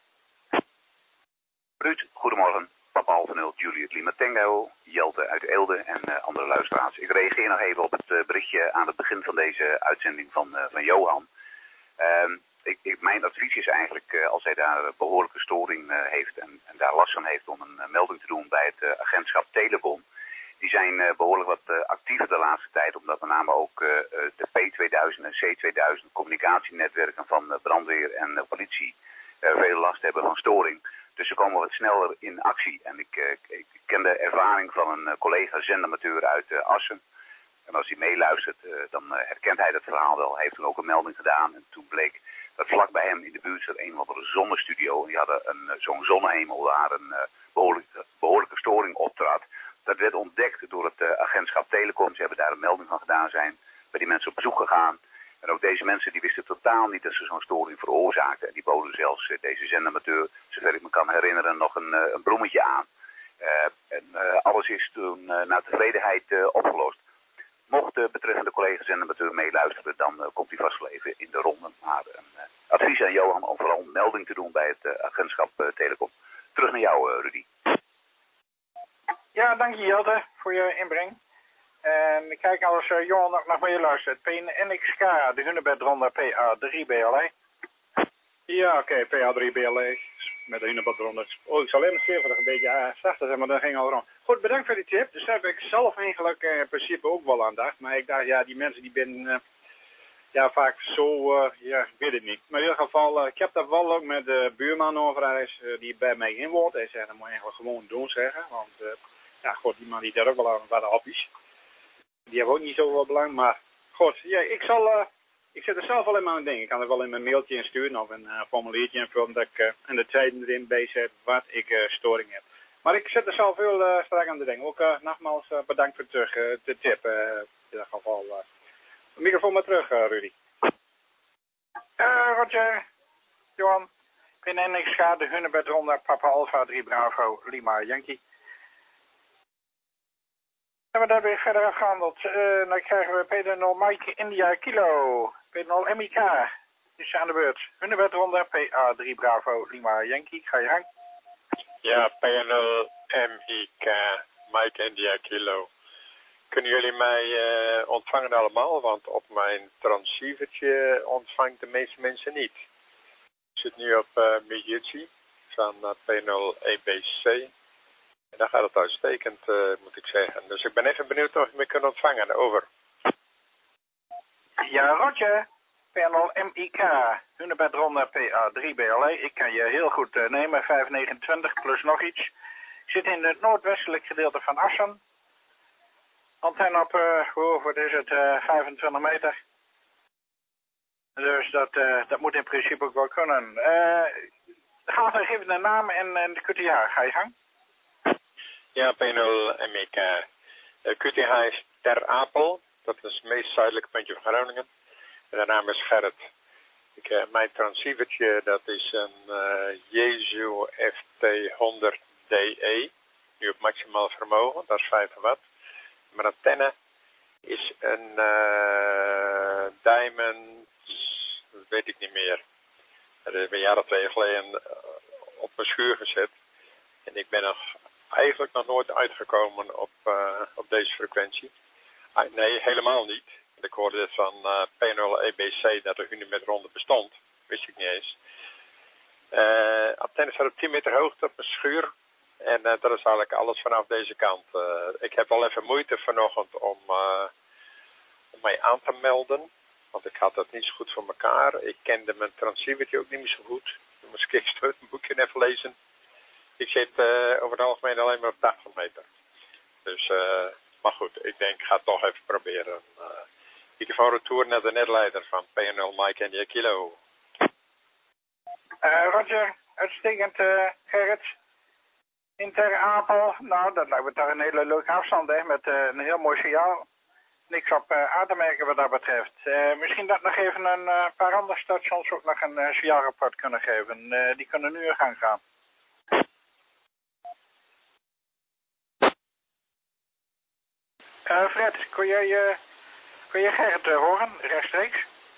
Ruud, goedemorgen. Papa Alpha 0, Juliet Lima Tango, Jelte uit Eelde en andere luisteraars. Ik reageer nog even op het berichtje aan het begin van deze uitzending van Johan. Mijn advies is eigenlijk, als hij daar behoorlijke storing heeft en daar last van heeft om een melding te doen bij het agentschap Telecom. Die zijn behoorlijk wat actiever de laatste tijd, omdat met name ook de P2000 en C2000 communicatienetwerken van brandweer en politie veel last hebben van storing. Dus ze komen wat sneller in actie. En ik ken de ervaring van een collega zendermateur uit Assen. En als hij meeluistert, dan herkent hij dat verhaal wel. Hij heeft toen ook een melding gedaan. En toen bleek dat vlak bij hem in de buurt zat een of andere zonnestudio. En die hadden zo'n zonnehemel waar een behoorlijke storing optrad. Dat werd ontdekt door het agentschap Telecom. Ze hebben daar een melding van gedaan, zijn bij die mensen op bezoek gegaan. En ook deze mensen die wisten totaal niet dat ze zo'n storing veroorzaakten. En die boden zelfs deze zendermateur, zover ik me kan herinneren, nog een bloemetje aan. Alles is toen naar tevredenheid opgelost. Mocht de betreffende collega zendermateur meeluisteren, dan komt hij vast wel even in de ronde. Maar een advies aan Johan om vooral een melding te doen bij het agentschap Telecom. Terug naar jou, Rudy. Ja, dank je Jelte voor je inbreng. En ik kijk als Johan nog mee luistert. PNXK, de Hunebed Ronda PA3 BLA. Ja, oké, PA3 BLA met de Hunebed Ronda. Oh, ik zal even even een beetje zachter zijn, maar dat ging al rond. Goed, bedankt voor die tip. Dus heb ik zelf eigenlijk in principe ook wel aan dacht. Maar ik dacht, ja, die mensen die binnen vaak zo, ik weet het niet. Maar in ieder geval, ik heb dat wel ook met de buurman over die bij mij inwoont. Hij zegt, dat moet je eigenlijk gewoon doen zeggen. Want, goed, die man die daar ook wel aan waar de hobby's. Die hebben ook niet zoveel belang, maar goed, ja, ik zet er zelf wel in mijn ding. Ik kan er wel in mijn mailtje insturen of een formuliertje invullen dat ik en de tijden erin bijzet wat ik storing heb. Maar ik zet er zelf heel strak aan de ding. Ook nogmaals bedankt voor de tip. In ieder geval, de microfoon maar terug, Rudy. Roger, Johan, PNXK, de Hunebed Ronda, Papa Alpha 3 Bravo, Lima Yankee. En we daar weer verder afgehandeld. Dan krijgen we P0 Mike India Kilo. P0 MIK is aan de beurt. Hunebed Ronda, PA3 Bravo, Lima Yankee. Ga je gang. Ja, P0 MIK, Mike India Kilo. Kunnen jullie mij ontvangen allemaal? Want op mijn transceivertje ontvangt de meeste mensen niet. Ik zit nu op Mijutsi van P0 EBC. En dan gaat het uitstekend, moet ik zeggen. Dus ik ben even benieuwd of je me kunt ontvangen. Over. Ja, Roger. P0 MIK. Hunebed Ronda PA3 BLA. Ik kan je heel goed nemen. 529 plus nog iets. Ik zit in het noordwestelijk gedeelte van Assen. Antenne op, wat is het, 25 meter. Dus dat moet in principe ook wel kunnen. Ga nog even de naam en de QTH. Ga je gang. Ja, P0 MEK. QTH is Ter Apel. Dat is het meest zuidelijke puntje van Groningen. En de naam is Gerrit. Mijn transceivertje, dat is een Jesu FT100DE. Nu op maximaal vermogen, dat is 5 watt. Mijn antenne is een Diamond, dat weet ik niet meer. Dat is een jaar of 2 geleden op mijn schuur gezet. En ik ben eigenlijk nog nooit uitgekomen op deze frequentie. Nee, helemaal niet. Ik hoorde dit van P0 EBC dat er Hunebed Ronda bestond. Wist ik niet eens. Antenne staat op 10 meter hoogte op mijn schuur. En dat is eigenlijk alles vanaf deze kant. Ik heb al even moeite vanochtend om mij aan te melden. Want ik had dat niet zo goed voor elkaar. Ik kende mijn transceivertje ook niet meer zo goed. Dan moest ik eerst een boekje even lezen. Ik zit over het algemeen alleen maar op 80 meter. Dus, maar goed, ik denk, ik ga het toch even proberen. Microfoon retour naar de netleider van PNL Mike India Kilo. Roger, uitstekend Gerrit. In Ter Apel, nou dat lijkt me toch een hele leuke afstand hè, met een heel mooi signaal. Niks op aan te merken wat dat betreft. Misschien dat nog even een paar andere stations ook nog een signaalrapport kunnen geven. Die kunnen nu in gang gaan. Fred, kon jij Gerrit horen, rechtstreeks?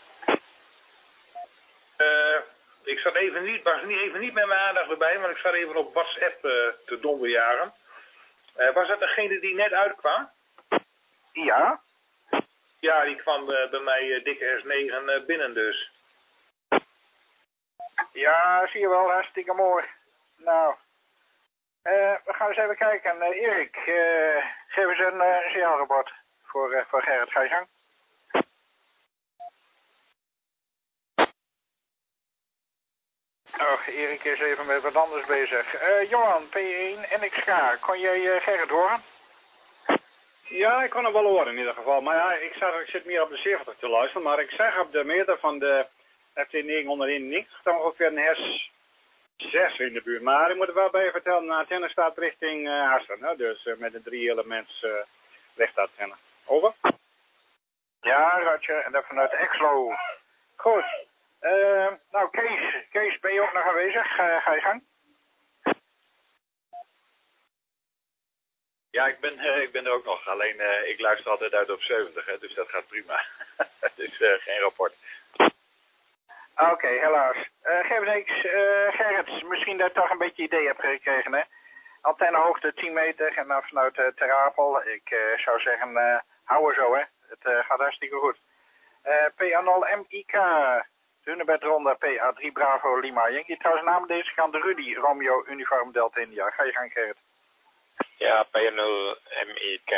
Ik zat even niet met mijn aandacht erbij, maar ik zat even op WhatsApp te donderjagen. Was dat degene die net uitkwam? Ja. Ja, die kwam bij mij dikke S9 binnen dus. Ja, zie je wel, hartstikke mooi. Nou, we gaan eens even kijken. Erik, geef eens een signaalrapport voor Gerrit. Ga je gang. Oh, Erik is even met wat anders bezig. Johan, P1 NXK, kon jij Gerrit horen? Ja, ik kon hem wel horen in ieder geval. Maar ja, ik zit meer op de 70 te luisteren. Maar ik zeg op de meter van de FT991 dan ongeveer een hers 6 in de buurt. Maar ik moet er wel bij je vertellen, de antenne staat richting Assen. Hè? Dus met de 3 elements lichtantenne. Over? Ja, Roger. En dat vanuit Exlo. Goed. Nou, Kees, ben je ook nog aanwezig? Ga je gang? Ja, ik ben er ook nog. Alleen ik luister altijd uit op 70, hè, dus dat gaat prima. Dus geen rapport. Oké, helaas. Geef niks. Gerrit, misschien dat je toch een beetje idee hebt gekregen, hè? Antennehoogte 10 meter en dan vanuit Ter Apel. Ik zou zeggen, hou er zo, hè. Het gaat hartstikke goed. PA0 MIK. Hunebed Ronda PA3 Bravo Lima. Yankee trouwens naam deze kant Rudy Romeo Uniform Delta India. Ga je gang, Gerrit. Ja, PNL MIK.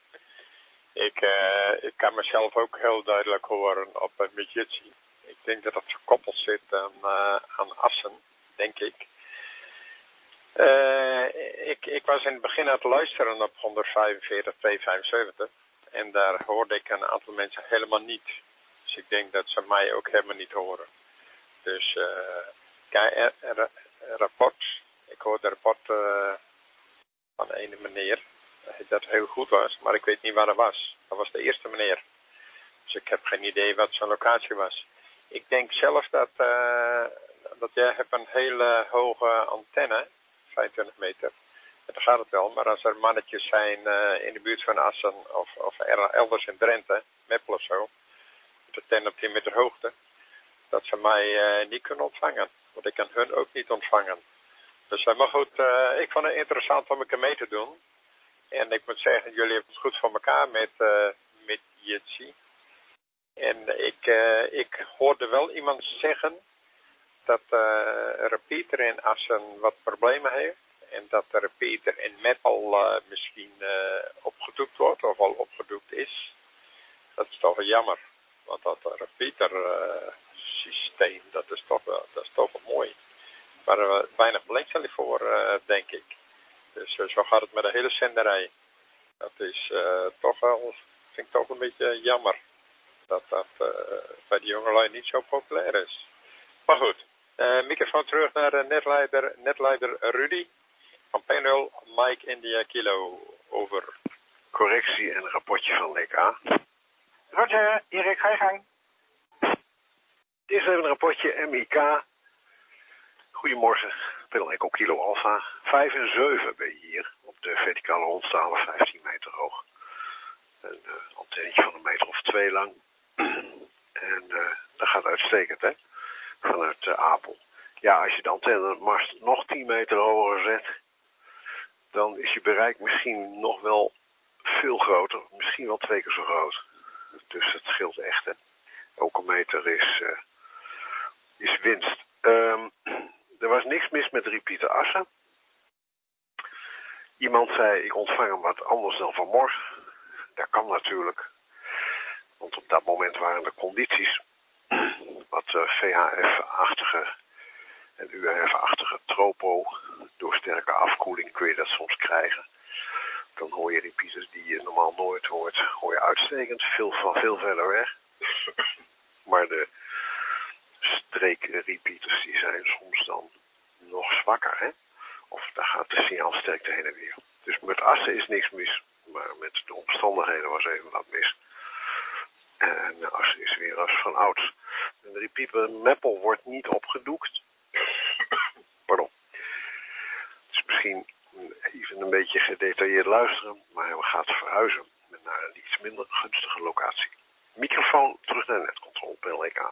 Ik kan mezelf ook heel duidelijk horen op Midgetsi. Ik denk dat het gekoppeld zit aan Assen, denk ik. Ik was in het begin aan het luisteren op 145 275 en daar hoorde ik een aantal mensen helemaal niet. Dus ik denk dat ze mij ook helemaal niet horen. Dus rapport. Ik hoorde een rapport van een ene meneer dat heel goed was, maar ik weet niet waar dat was. Dat was de eerste meneer. Dus ik heb geen idee wat zijn locatie was. Ik denk zelf dat jij hebt een hele hoge antenne, 25 meter. En dan gaat het wel, maar als er mannetjes zijn in de buurt van Assen of elders in Drenthe, Meppel of zo, met de 10 op 10 meter hoogte, dat ze mij niet kunnen ontvangen. Want ik kan hun ook niet ontvangen. Dus maar goed, ik vond het interessant om een keer mee te doen. En ik moet zeggen, jullie hebben het goed voor elkaar met Jitsi. En ik hoorde wel iemand zeggen dat repeater in Assen wat problemen heeft. En dat de repeater in Meppel misschien opgedoekt wordt of al opgedoekt is. Dat is toch wel jammer. Want dat repeater systeem, dat is toch wel mooi. Maar weinig belangstelling voor, denk ik. Dus zo gaat het met de hele zenderij. Dat is toch wel, vind ik toch een beetje jammer. Dat bij de jongelui niet zo populair is. Maar goed, microfoon terug naar de netleider Rudy. Van PNL Mike India Kilo, over. Correctie en een rapportje van LK. Roger, Erik, ga je gang. Dit is even een rapportje MIK. Goedemorgen, PNL Echo Kilo Alpha. 5 en 7 ben je hier op de verticale rondstalen, 15 meter hoog. Een antennetje van 1 meter of 2 lang. En dat gaat uitstekend, hè? Vanuit Apel. Ja, als je de antennemast nog 10 meter hoger zet, dan is je bereik misschien nog wel veel groter. Misschien wel 2 keer zo groot. Dus het scheelt echt, hè? Elke meter is winst. Er was niks mis met de repeater Assen. Iemand zei, ik ontvang hem wat anders dan vanmorgen. Dat kan natuurlijk. Want op dat moment waren de condities wat VHF-achtige en UHF-achtige tropo. Door sterke afkoeling kun je dat soms krijgen. Dan hoor je repeaters die je normaal nooit hoort, hoor je uitstekend, veel verder weg. Maar de streekrepeaters die zijn soms dan nog zwakker, hè? Of daar gaat de signaalsterkte heen en weer. Dus met assen is niks mis, maar met de omstandigheden was even wat mis. En de as is weer als van ouds. En de repeater Maple wordt niet opgedoekt. Pardon. Het is misschien even een beetje gedetailleerd luisteren, maar hij gaat verhuizen naar een iets minder gunstige locatie. Microfoon terug naar netcontrole, PLEK.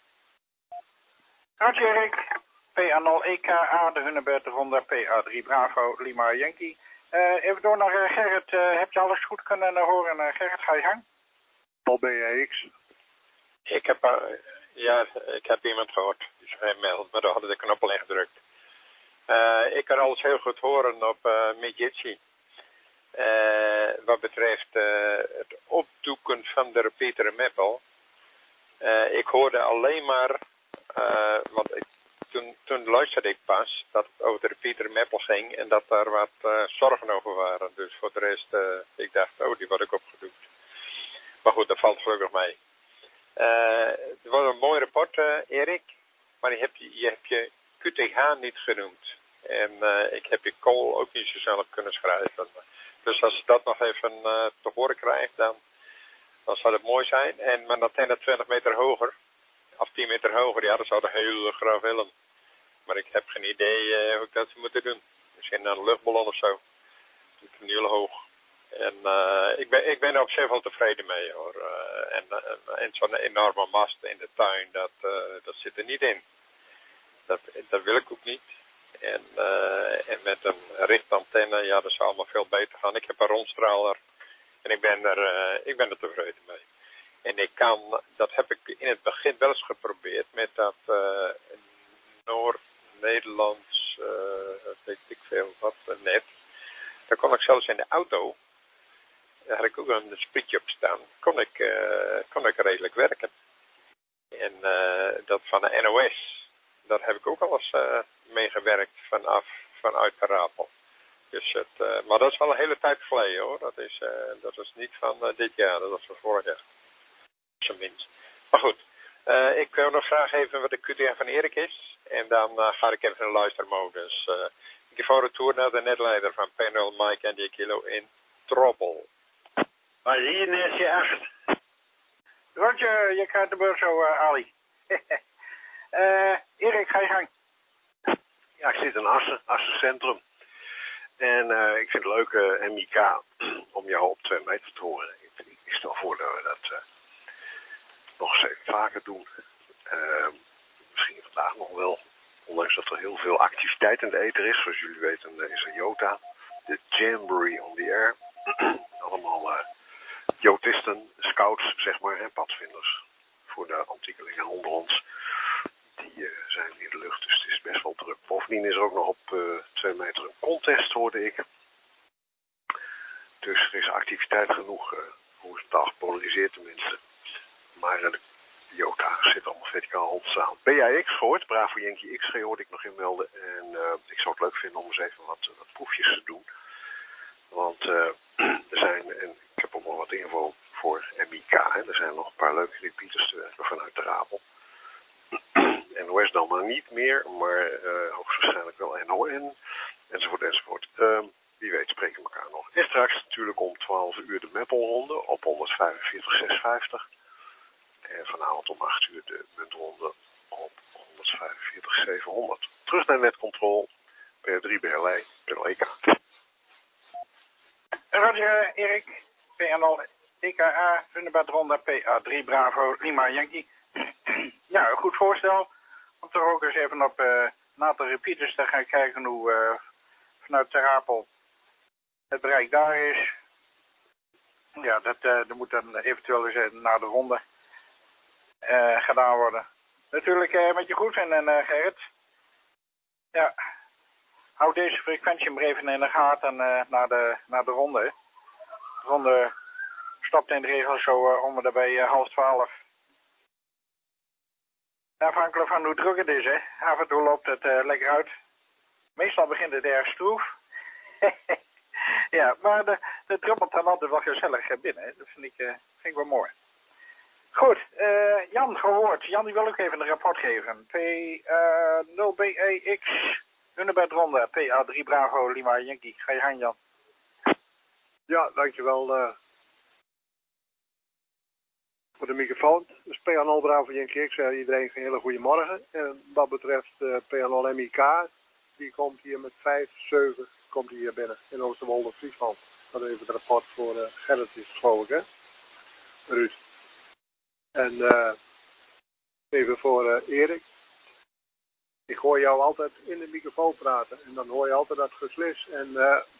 Roger Erik, PA0 EKA, de Hunebed Ronda, PA3 Bravo, Lima Yankee. Even door naar Gerrit. Heb je alles goed kunnen horen? Gerrit, ga je gang? Al BAX. Ik heb iemand gehoord die zich meldt, maar daar hadden de knop al ingedrukt. Ik kan alles heel goed horen op Mijitsi. Wat betreft het opdoeken van de repeater Maple. Ik hoorde alleen maar, want toen luisterde ik pas dat het over de repeater Maple ging en dat daar wat zorgen over waren. Dus voor de rest, ik dacht, die word ik opgedoekt. Maar goed, dat valt gelukkig mee. Het was een mooi rapport, Erik, maar je hebt je QTH niet genoemd. En ik heb je call ook niet zo zelf kunnen schrijven. Dus als je dat nog even te horen krijgt, dan zou het mooi zijn. En mijn antenne 20 meter hoger, of 10 meter hoger, ja, dat zou ik heel graag willen. Maar ik heb geen idee hoe ik dat zou moeten doen. Misschien een luchtballon of zo. Dat is heel hoog. En ik ben er op zich wel tevreden mee, hoor. En zo'n enorme mast in de tuin, dat zit er niet in. Dat wil ik ook niet. En met een richtantenne, ja, dat zou allemaal veel beter gaan. Ik heb een rondstraler en ik ben er tevreden mee. En dat heb ik in het begin wel eens geprobeerd met dat Noord-Nederlands, weet ik veel wat, net. Daar kon ik zelfs in de auto, daar had ik ook een sprietje op staan, kon ik redelijk werken. En dat van de NOS, daar heb ik ook al eens meegewerkt vanuit de Rapel. Dus maar dat is wel een hele tijd geleden, hoor. Dat is niet van dit jaar, dat was van vorig jaar. Zo minst. Maar goed, ik wil nog graag even wat de QTH van Erik is. En dan ga ik even in de luistermodus. Ik heb retour naar de netleider van Panel Mike en die kilo in Troppel. Maar hier is je 8. Roger, je krijgt de beurt zo, Ali. Erik, ga je gang. Ja, ik zit in Assen Centrum. En ik vind het leuk, MIK, om jou op 2 meter te horen. Ik stel voor dat we dat nog eens even vaker doen. Misschien vandaag nog wel. Ondanks dat er heel veel activiteit in de ether is. Zoals jullie weten is er Jota. De Jamboree on the Air. Allemaal jotisten, scouts, zeg maar, en padvinders. Voor de antiekelingen onder ons. Die zijn in de lucht, dus het is best wel druk. Bovendien is er ook nog op 2 meter een contest, hoorde ik. Dus er is activiteit genoeg, hoe is het al gepolariseerd tenminste. Maar de Jota zit allemaal verticaal ontstaan. BAX gehoord, Bravo Yankee X hoorde ik nog inmelden. En ik zou het leuk vinden om eens even wat proefjes te doen. Want er zijn, en ik heb ook nog wat info voor MIK, hè, er zijn nog een paar leuke repeaters te werken vanuit de Rapel. NOS dan maar niet meer, maar hoogstwaarschijnlijk wel NON, enzovoort, enzovoort. Wie weet spreken we elkaar nog. En straks natuurlijk om 12 uur de Maple-ronde op 145,650. En vanavond om 8 uur de muntronde op 145,700. Terug naar netcontrole, PR3 BLE, PLEK. Roger, Erik, PNL, EKA, Hunebed Ronda, PA3 Bravo, Lima Yankee. Ja, een goed voorstel. Om toch ook eens even op een aantal repeaters te gaan kijken hoe vanuit de Rapel het bereik daar is. Ja, dat moet dan eventueel eens na de ronde gedaan worden. Natuurlijk met je goedvinden, Gerrit. Ja, hou deze frequentie maar even in de gaten naar de ronde. De ronde stopt in de regel zo om en bij 11:30. Afhankelijk van hoe druk het is, hè. Af en toe loopt het lekker uit. Meestal begint het erg stroef. Ja, maar de druppelt dan altijd wel gezellig binnen. Hè. Dat vind ik wel mooi. Goed, Jan gehoord. Jan die wil ook even een rapport geven. P0BEX, Hunebed Ronde, PA3 Bravo Lima Yankee. Ga je gang, Jan. Ja, dankjewel voor de microfoon. Dus PA0 Bravo Yankee. Ik zeg iedereen een hele goede morgen. En wat betreft PA0 MIK, die komt hier met 5-7 komt hier binnen in Oosterwolde, Friesland. Dat is even het rapport voor Gerrit is geloof ik, hè? Ruud. En even voor Erik. Ik hoor jou altijd in de microfoon praten. En dan hoor je altijd dat geslis. En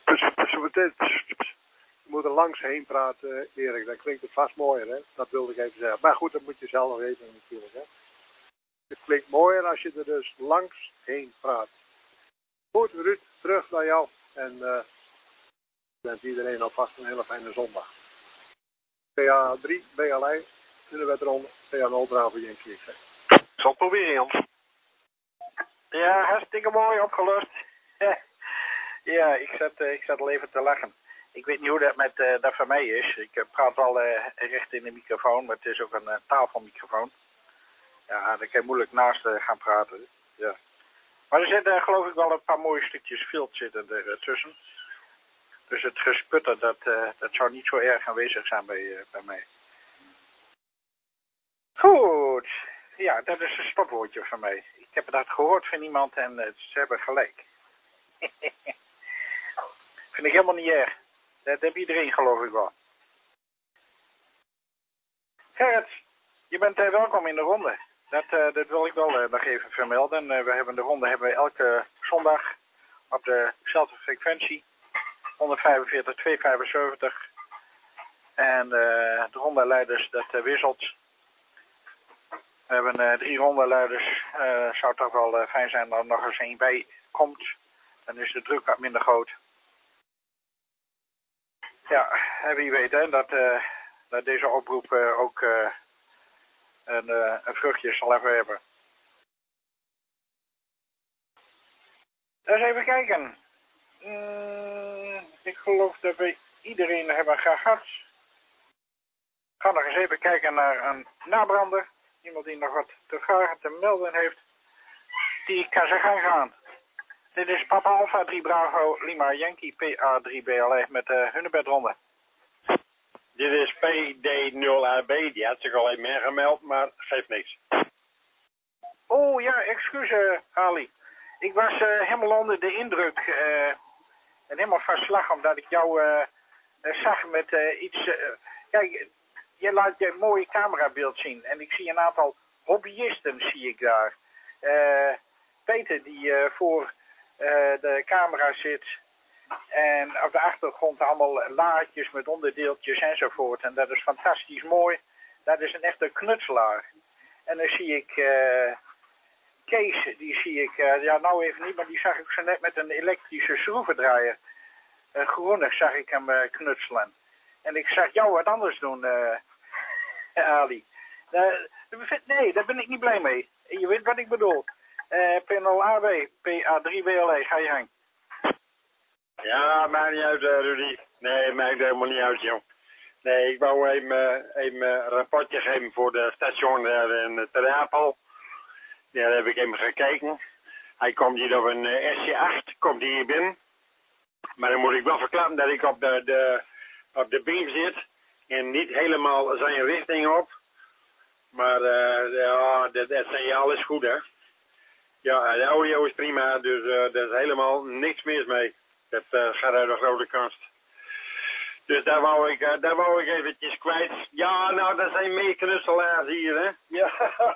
je moet er langs heen praten, Erik. Dan klinkt het vast mooier, hè? Dat wilde ik even zeggen. Maar goed, dat moet je zelf nog weten natuurlijk, hè? Het klinkt mooier als je er dus langs heen praat. Goed, Ruud, terug naar jou. En wens iedereen alvast een hele fijne zondag. PA3, BLI, in de wedronde, PA0 Bravo Yankee. Ik zal het proberen, Jan. Ja, hartstikke mooi opgelost. Ja, ik zat al even te lachen. Ik weet niet hoe dat met dat van mij is. Ik praat wel recht in de microfoon, maar het is ook een tafelmicrofoon. Ja, daar kan je moeilijk naast gaan praten. Ja. Maar er zitten geloof ik wel een paar mooie stukjes vilt zitten er tussen. Dus het gesputter, dat zou niet zo erg aanwezig zijn bij mij. Goed. Ja, dat is een stopwoordje van mij. Ik heb dat gehoord van iemand en ze hebben gelijk. Vind ik helemaal niet erg. Dat heeft iedereen geloof ik wel. Gerrit, je bent welkom in de ronde. Dat wil ik wel nog even vermelden. We hebben de ronde elke zondag op dezelfde frequentie. 145, 275. En de rondeleiders, dat wisselt. We hebben 3 rondeleiders. Zou toch wel fijn zijn dat er nog eens 1 bij komt. Dan is de druk wat minder groot. Ja, en wie weet hè, dat deze oproep ook een vruchtje zal even hebben. Dus even kijken. Ik geloof dat we iedereen hebben gehad. Ik ga nog eens even kijken naar een nabrander. Iemand die nog wat te vragen te melden heeft. Die kan zijn gang gaan. Dit is Papa Alpha 3 Bravo Lima Yankee PA3 BLE met de Hunebedronde. Dit is PD0AB. Die had zich al even meer gemeld, maar geeft niks. Oh ja, excuus Ali. Ik was helemaal onder de indruk en helemaal van slag omdat ik jou zag met iets... kijk, je laat je mooie camerabeeld zien en ik zie een aantal hobbyisten zie ik daar. Peter die voor de camera zit en op de achtergrond allemaal laadjes met onderdeeltjes enzovoort. En dat is fantastisch mooi. Dat is een echte knutselaar. En dan zie ik Kees, die zie ik, ja nou even niet, maar die zag ik zo net met een elektrische schroevendraaier. Groenig zag ik hem knutselen. En ik zag jou wat anders doen, Ali. Nee, daar ben ik niet blij mee. Je weet wat ik bedoel. P0AB, PA3WLE, ga je heen. Ja, maakt niet uit, Rudy. Nee, maakt helemaal niet uit, joh. Nee, ik wou even een rapportje geven voor de station in Ter Apel. Ja, daar heb ik even gekeken. Hij komt hier op een SC8, komt hier binnen. Maar dan moet ik wel verklappen dat ik op de beam zit. En niet helemaal zijn richting op. Maar ja, het signaal is goed, hè. Ja, de audio is prima, dus er is helemaal niks mis mee. Het gaat uit de grote kast. Dus daar wou ik eventjes kwijt. Ja, nou, dat zijn meer knutselaars hier, hè. Ja.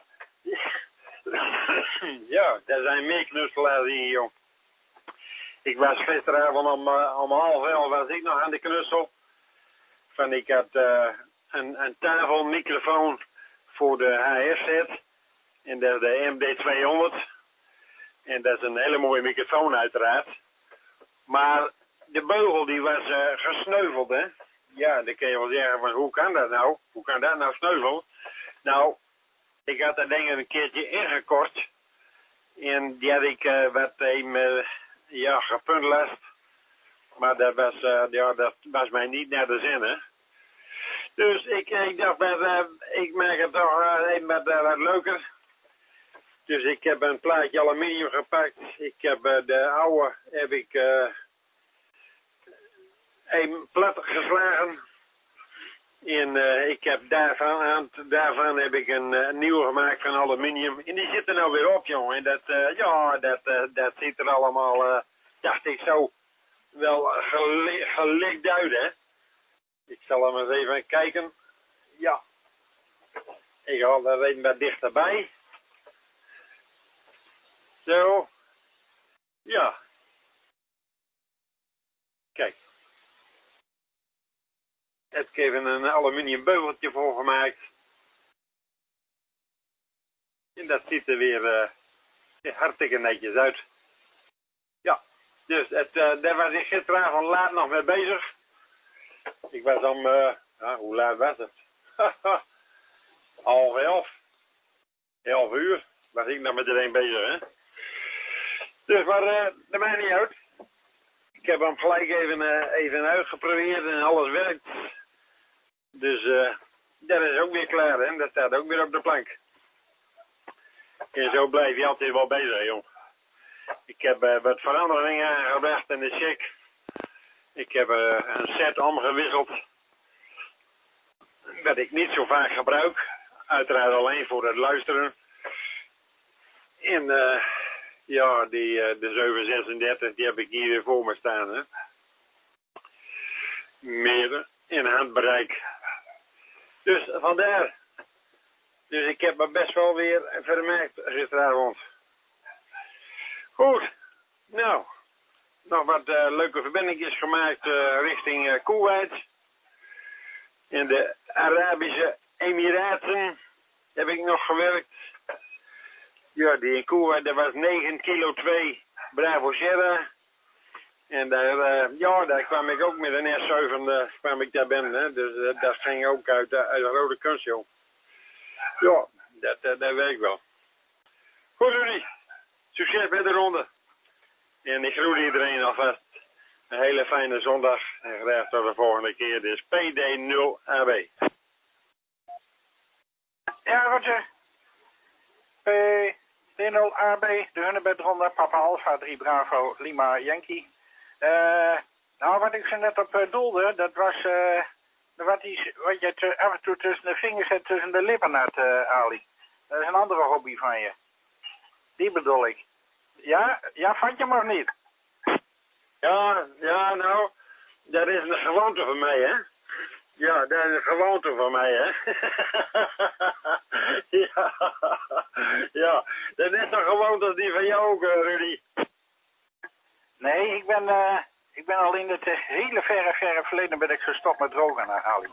Ja, er zijn meer knutselaars hier, joh. Ik was gisteravond om 10:30 was ik nog aan de knutsel. Van ik had een tafelmicrofoon voor de HS-set. En dat is de MD200. En dat is een hele mooie microfoon uiteraard. Maar de beugel die was gesneuveld, hè. Ja, dan kun je wel zeggen van hoe kan dat nou? Hoe kan dat nou sneuvelen? Nou, ik had dat ding een keertje ingekort. En die had ik wat even gepuntlast. Maar dat was mij niet naar de zin, hè. Dus ik dacht, ik maak het toch even wat leuker. Dus ik heb een plaatje aluminium gepakt. Ik heb de oude even plat geslagen. En ik heb daarvan heb ik een nieuwe gemaakt van aluminium. En die zit er nou weer op, jongen. En dat ziet er allemaal, dacht ik zo, wel gelikt uit, hè. Ik zal hem eens even kijken. Ja. Ik haal er even wat dichterbij. Zo. Ja. Kijk. Ik heb even een aluminium beugeltje voor gemaakt. En dat ziet er weer hartstikke netjes uit. Ja. Dus daar was ik gisteravond laat nog mee bezig. Ik was om, hoe laat was het? 10:30. 11 uur was ik nog met iedereen bezig, hè. Dus, maar dat maakt niet uit. Ik heb hem gelijk even uitgeprobeerd en alles werkt. Dus, dat is ook weer klaar, hè. Dat staat ook weer op de plank. En zo blijf je altijd wel bezig, jong. Ik heb wat veranderingen aangebracht in de check. Ik heb een set omgewisseld. Dat ik niet zo vaak gebruik. Uiteraard alleen voor het luisteren. En de 736 die heb ik hier weer voor me staan. Hè. Meer in handbereik. Dus vandaar. Dus ik heb me best wel weer vermaakt gisteravond. Goed. Nou. Nog wat leuke verbindingjes gemaakt richting Kuwait. In de Arabische Emiraten heb ik nog gewerkt. Ja, die in Kuwait, dat was 9 kilo 2 Bravo Sierra. En daar kwam ik ook met een S7 kwam ik daar binnen. Hè. Dus dat ging ook uit de Rode Kunst, joh. Ja, dat werkt wel. Goed, Rudy. Succes bij de ronde. En ik groet iedereen alvast. Een hele fijne zondag. En graag tot de volgende keer. Dit is PD0AB. Ja, Roger. PD0AB, de Hunnebedronde, Papa Alpha 3 Bravo Lima Yankee. Nou, wat ik zo net op doelde, dat was wat je af en toe tussen de vingers zet tussen de lippen uit, Ali. Dat is een andere hobby van je. Die bedoel ik. Ja, vat je maar niet. Ja, nou, dat is een gewoonte van mij, hè. Ja, dat is een gewoonte van mij, hè. ja, dat is een gewoonte als die van jou ook, Rudy. Nee, ik ben al in het hele verre verleden ben ik gestopt met roken, Ali.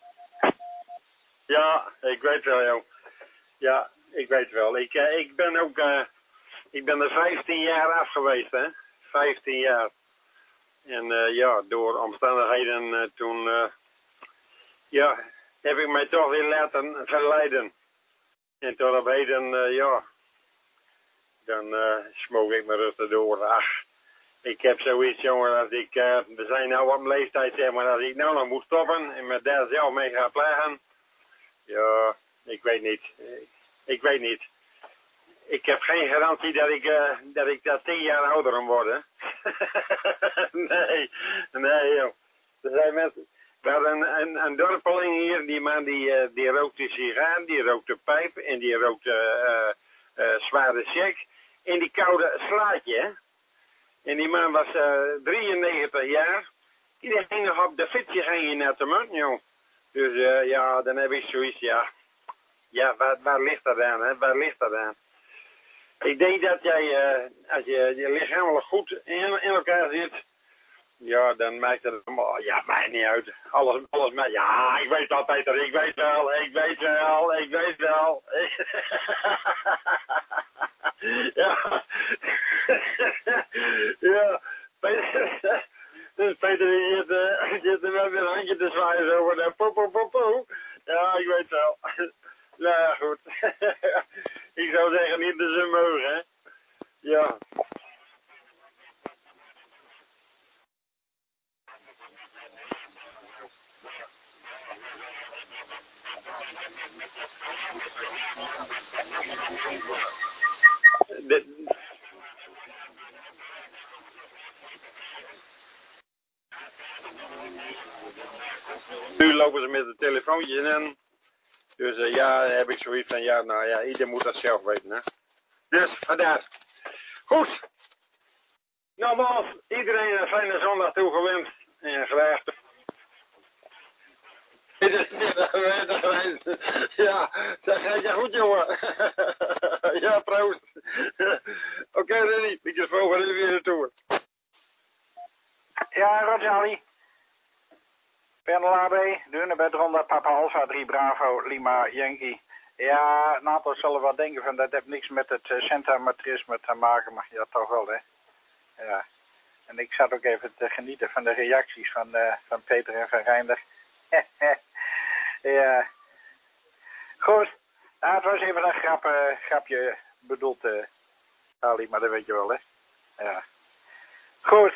Ja, ik weet wel, joh. Ja, ik weet wel. Ik ben ook, ik ben er 15 jaar af geweest, hè. 15 jaar. En door omstandigheden toen, heb ik mij toch weer laten verleiden. En tot op heden, dan smoke ik me rustig door. Ach, ik heb zoiets, jongen, dat we zijn nou op mijn leeftijd, zeg maar, dat ik nou nog moet stoppen en me daar zelf mee ga plagen. Ja, ik weet niet. Ik heb geen garantie dat ik daar 10 jaar ouder kan worden. nee, joh. Er zijn mensen. We hadden een dorpeling hier, die man die rookte sigaar, die rookte pijp en die rookte zware check. In die koude slaatje, hè. En die man was 93 jaar. Die ging nog op de fietsje ging naar de munt, joh. Dus dan heb ik zoiets, ja, waar ligt dat aan, hè? Waar ligt dat aan? Ik denk dat jij, als je lichamelijk goed in elkaar zit, ja, dan maakt het allemaal, mij niet uit. Alles maakt, ik weet wel, Peter, ik weet wel. ja, Peter, dus Peter zitten met een handje te zwaaien zo van po. Ja, ik weet wel. Nou ja, goed. Ik zou zeggen niet dat ze mogen, hè. Ja. Nu lopen ze met de telefoontjes in. Dus ja, heb ik zoiets van, ja, nou ja, ieder moet dat zelf weten, hè. Dus, vandaar. Goed. Nogmaals, iedereen een fijne zondag toegewenst. En graag. Ja, dat gaat je goed, jongen. Ja, proost. Oké, Rennie, microfoon gaat weer naartoe. Ja, Roger Ali. Panel AB, Dunebed Ronda, Papa Alpha 3 Bravo, Lima Yankee. Ja, een aantal zullen wel denken van dat heeft niks met het centramatrisme te maken, maar ja, toch wel, hè. Ja. En ik zat ook even te genieten van de reacties van Peter en van Reinder. Ja. Goed. Nou, het was even een grapje bedoeld, Ali, maar dat weet je wel, hè. Ja. Goed.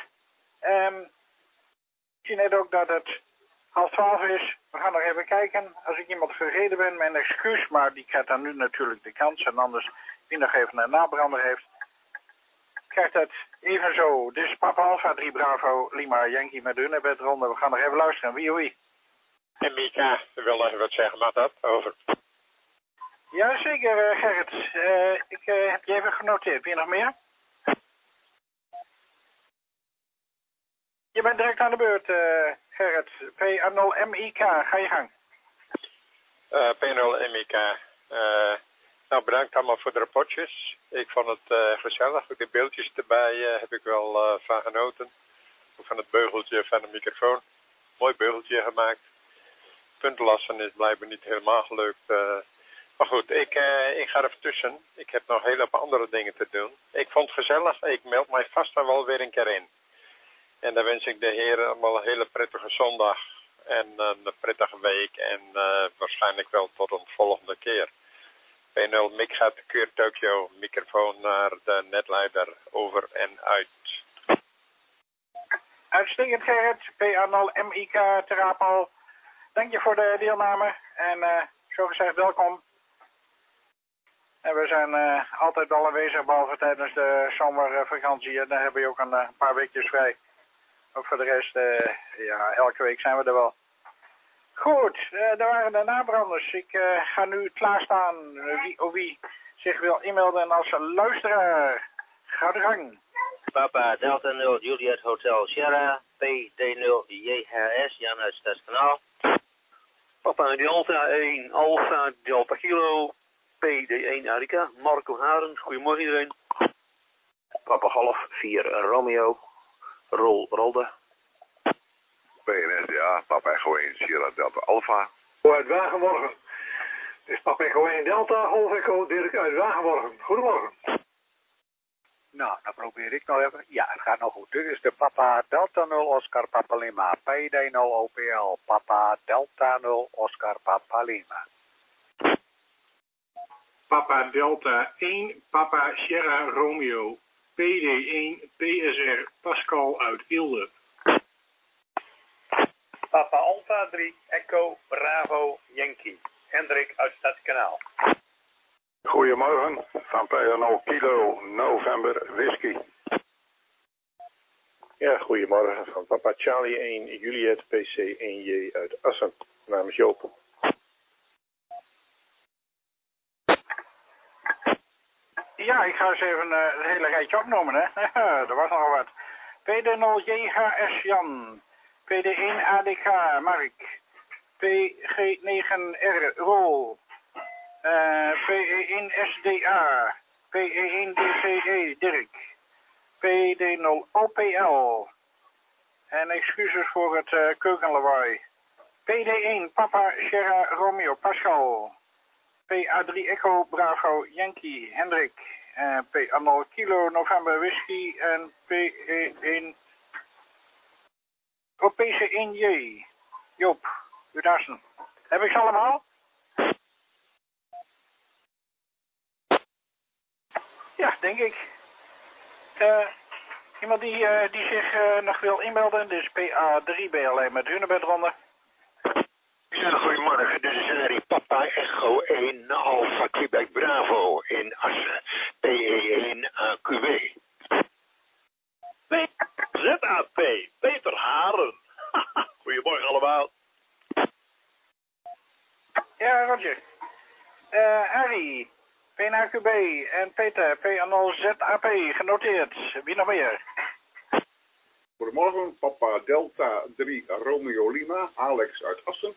Ik zie net ook dat het 11:30 is. We gaan nog even kijken. Als ik iemand vergeten ben, mijn excuus, maar die krijgt dan nu natuurlijk de kans. En anders, wie nog even een nabrander heeft, krijgt het even zo. Dit is Papa Alpha 3 Bravo, Lima Yankee met Dunebed ronde. We gaan nog even luisteren. Wie? En Mika, wil even wat zeggen, maar dat over. Jazeker, Gerrit. Ik heb je even genoteerd. Heb je nog meer? Je bent direct aan de beurt, Gerrit. P0MIK, ga je gang. P0MIK. Nou, bedankt allemaal voor de rapportjes. Ik vond het gezellig. De beeldjes erbij heb ik wel van genoten. Van het beugeltje van de microfoon. Mooi beugeltje gemaakt. Puntlassen is blijkbaar niet helemaal gelukt. Maar goed, ik ga er even tussen. Ik heb nog heel veel andere dingen te doen. Ik vond het gezellig. Ik meld mij vast dan wel weer een keer in. En dan wens ik de heren allemaal een hele prettige zondag. En een prettige week. En waarschijnlijk wel tot een volgende keer. P0 Mick gaat de Keur Tokyo. Microfoon naar de netleider. Over en uit. Uitstekend, Gerrit. PA0MIK Terapel. Dank je voor de deelname. En zo gezegd, welkom. En we zijn altijd wel aanwezig, behalve tijdens de zomervakantie. En dan hebben we ook een paar weekjes vrij. Ook voor de rest, ja, elke week zijn we er wel. Goed, daar waren de nabranders. Ik ga nu klaarstaan wie zich wil inmelden als luisteraar. Ga de gang. Papa Delta 0 Juliet Hotel Sierra, PD0 JHS, Jan uit Stadskanaal. Papa Delta 1 Alpha Delta Kilo, PD1 Arika, Marco Harens. Goedemorgen iedereen. Papa Golf 4 Romeo, Rolde. PNS, ja, Papa Echo 1 Sierra Delta Alpha. Uit Wagenborgen. Dit is Papa Echo 1 Delta, Golf Echo Dirk uit Wagenborgen. Goedemorgen. Nou, dan probeer ik nog even. Ja, het gaat nog goed. Dit is de Papa Delta 0 Oscar Papa Lima, PD0 OPL, Papa Delta 0 Oscar Papa Lima. Papa Delta 1, Papa Sierra Romeo, PD1 PSR Pascal uit Ilde. Papa Alpha 3 Echo Bravo Yankee, Hendrik uit Stadskanaal. Goedemorgen, van PNL Kilo November Whisky. Ja, goedemorgen, van Papa Charlie 1 Juliet PC 1J uit Assen. Namens Joop. Ja, ik ga eens even het hele rijtje opnoemen, hè. Er was nogal wat. PD0 JHS Jan, PD1 ADK Mark, PG9R Rol, PE1 SDA, PE1 DCE Dirk, PD0 OPL. En excuses voor het keukenlawaai. PD1 Papa Sierra Romeo Pascal. PA3 Echo Bravo Yankee Hendrik. PA0 Kilo November Whisky en PE1 PC1J. Joop, Udassen. Heb ik ze allemaal? Ja, denk ik. Iemand die zich nog wil inmelden, dit is PA3BLE met Hunebedronde. Ja, goedemorgen. Dit is Harry Papa Echo 1 Alpha Quebec Bravo in Assen. PE1 QB. ZAP, Peter Haren. Goedemorgen allemaal. Ja, Roger. Harry, PNAQB en Peter, P0ZAP, genoteerd. Wie nog meer? Goedemorgen, Papa Delta 3 Romeo Lima, Alex uit Assen.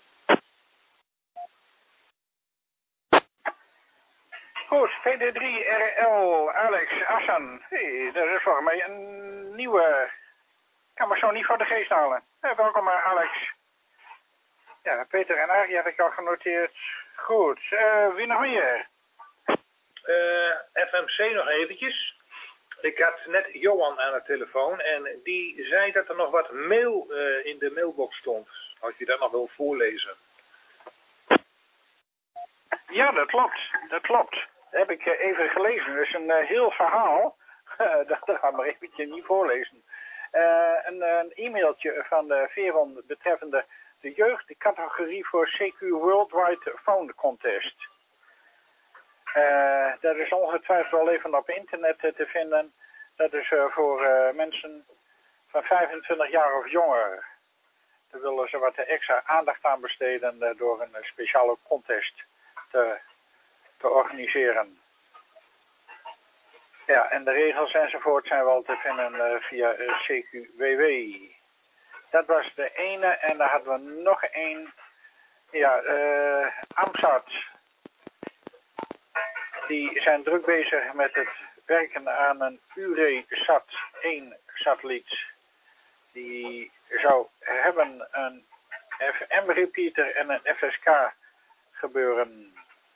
Goed, PD3RL, Alex, Assen. Hey, dat is volgens mij een nieuwe. Kan me zo niet voor de geest halen. Welkom Alex. Ja, Peter en Arie heb ik al genoteerd. Goed, wie nog meer? FMC nog eventjes. Ik had net Johan aan de telefoon en die zei dat er nog wat mail in de mailbox stond. Als je dat nog wil voorlezen. Ja, dat klopt. Dat klopt. Dat heb ik even gelezen. Dat is een heel verhaal. Dat gaan we maar eventjes niet voorlezen. Een e-mailtje van de Veron betreffende de jeugd, de categorie voor CQ Worldwide Phone Contest. Dat is ongetwijfeld wel even op internet te vinden. Dat is voor mensen van 25 jaar of jonger. Daar willen ze wat extra aandacht aan besteden door een speciale contest te organiseren. Ja, en de regels enzovoort zijn wel te vinden via CQWW. Dat was de ene en dan hadden we nog één. Ja, Amsat. Die zijn druk bezig met het werken aan een URESat 1 satelliet. Die zou hebben een FM-repeater en een FSK gebeuren.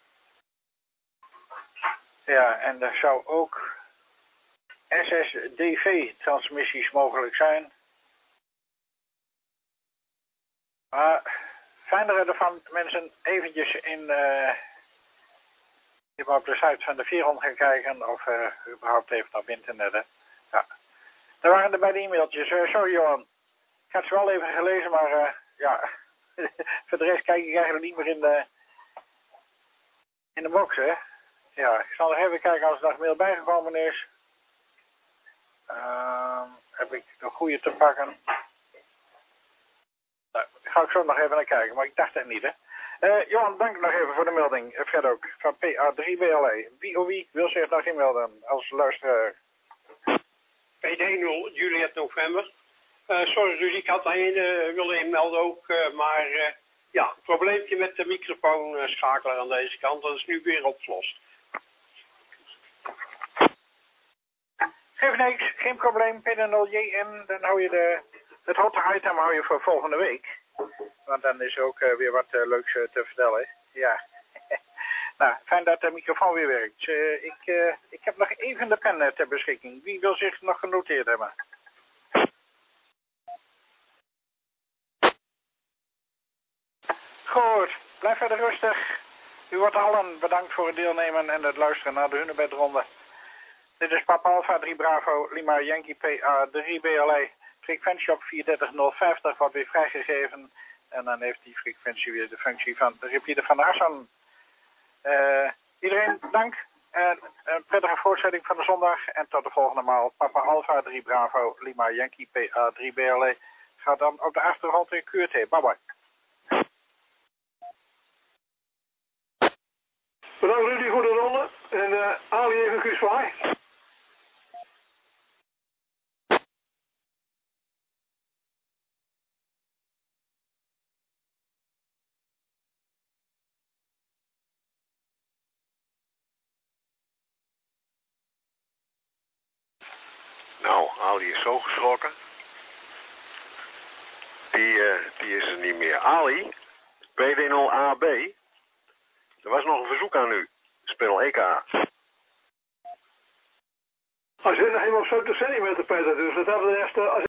Ja, en er zou ook SSDV-transmissies mogelijk zijn. Maar fijner ervan mensen eventjes op de site van de Veron gaan kijken of überhaupt even op internet. Hè. Ja. Daar waren er bij de e-mailtjes. Sorry Johan, ik had ze wel even gelezen, maar ja, voor de rest kijk ik eigenlijk niet meer in de box, hè. Ja, ik zal nog even kijken als er nog mail bijgekomen is. Heb ik de goede te pakken? Nou, daar ga ik zo nog even naar kijken, maar ik dacht het niet, hè. Johan, dank nog even voor de melding. Fred ook, van PA3BLE. Wie wil zich nog inmelden als luisteraar? PD0 Juliet November. Sorry Rudy, ik had willen inmelden ook, maar ja, probleempje met de microfoonschakelaar aan deze kant, dat is nu weer opgelost. Geef niks, geen probleem, PD0JN, dan hou je het hotte item hou je voor volgende week. Want dan is er ook weer wat leuks te vertellen. Ja. Nou, fijn dat de microfoon weer werkt. Ik heb nog even de pen ter beschikking. Wie wil zich nog genoteerd hebben? Goed, blijf verder rustig. U wordt allen bedankt voor het deelnemen en het luisteren naar de Hunebedronde. Dit is Papa Alpha 3 Bravo, Lima Yankee PA3BLE. Frequentie op 34050 wordt weer vrijgegeven. En dan heeft die frequentie weer de functie van de repeater van de Assen. Iedereen dank. En een prettige voortzetting van de zondag. En tot de volgende maal. Papa Alpha 3 Bravo, Lima Yankee PA3BLE. Gaat dan op de achtergrond weer QT. Bye bye. Bedankt Rudy voor de ronde. En Ali even kuswaai. Nou, Ali is zo geschrokken. Die is er niet meer. Ali, PD0AB. Er was nog een verzoek aan u. Speel EK. Als je nog helemaal op 70 centimeter, Peter, dus dat hebben we eerst...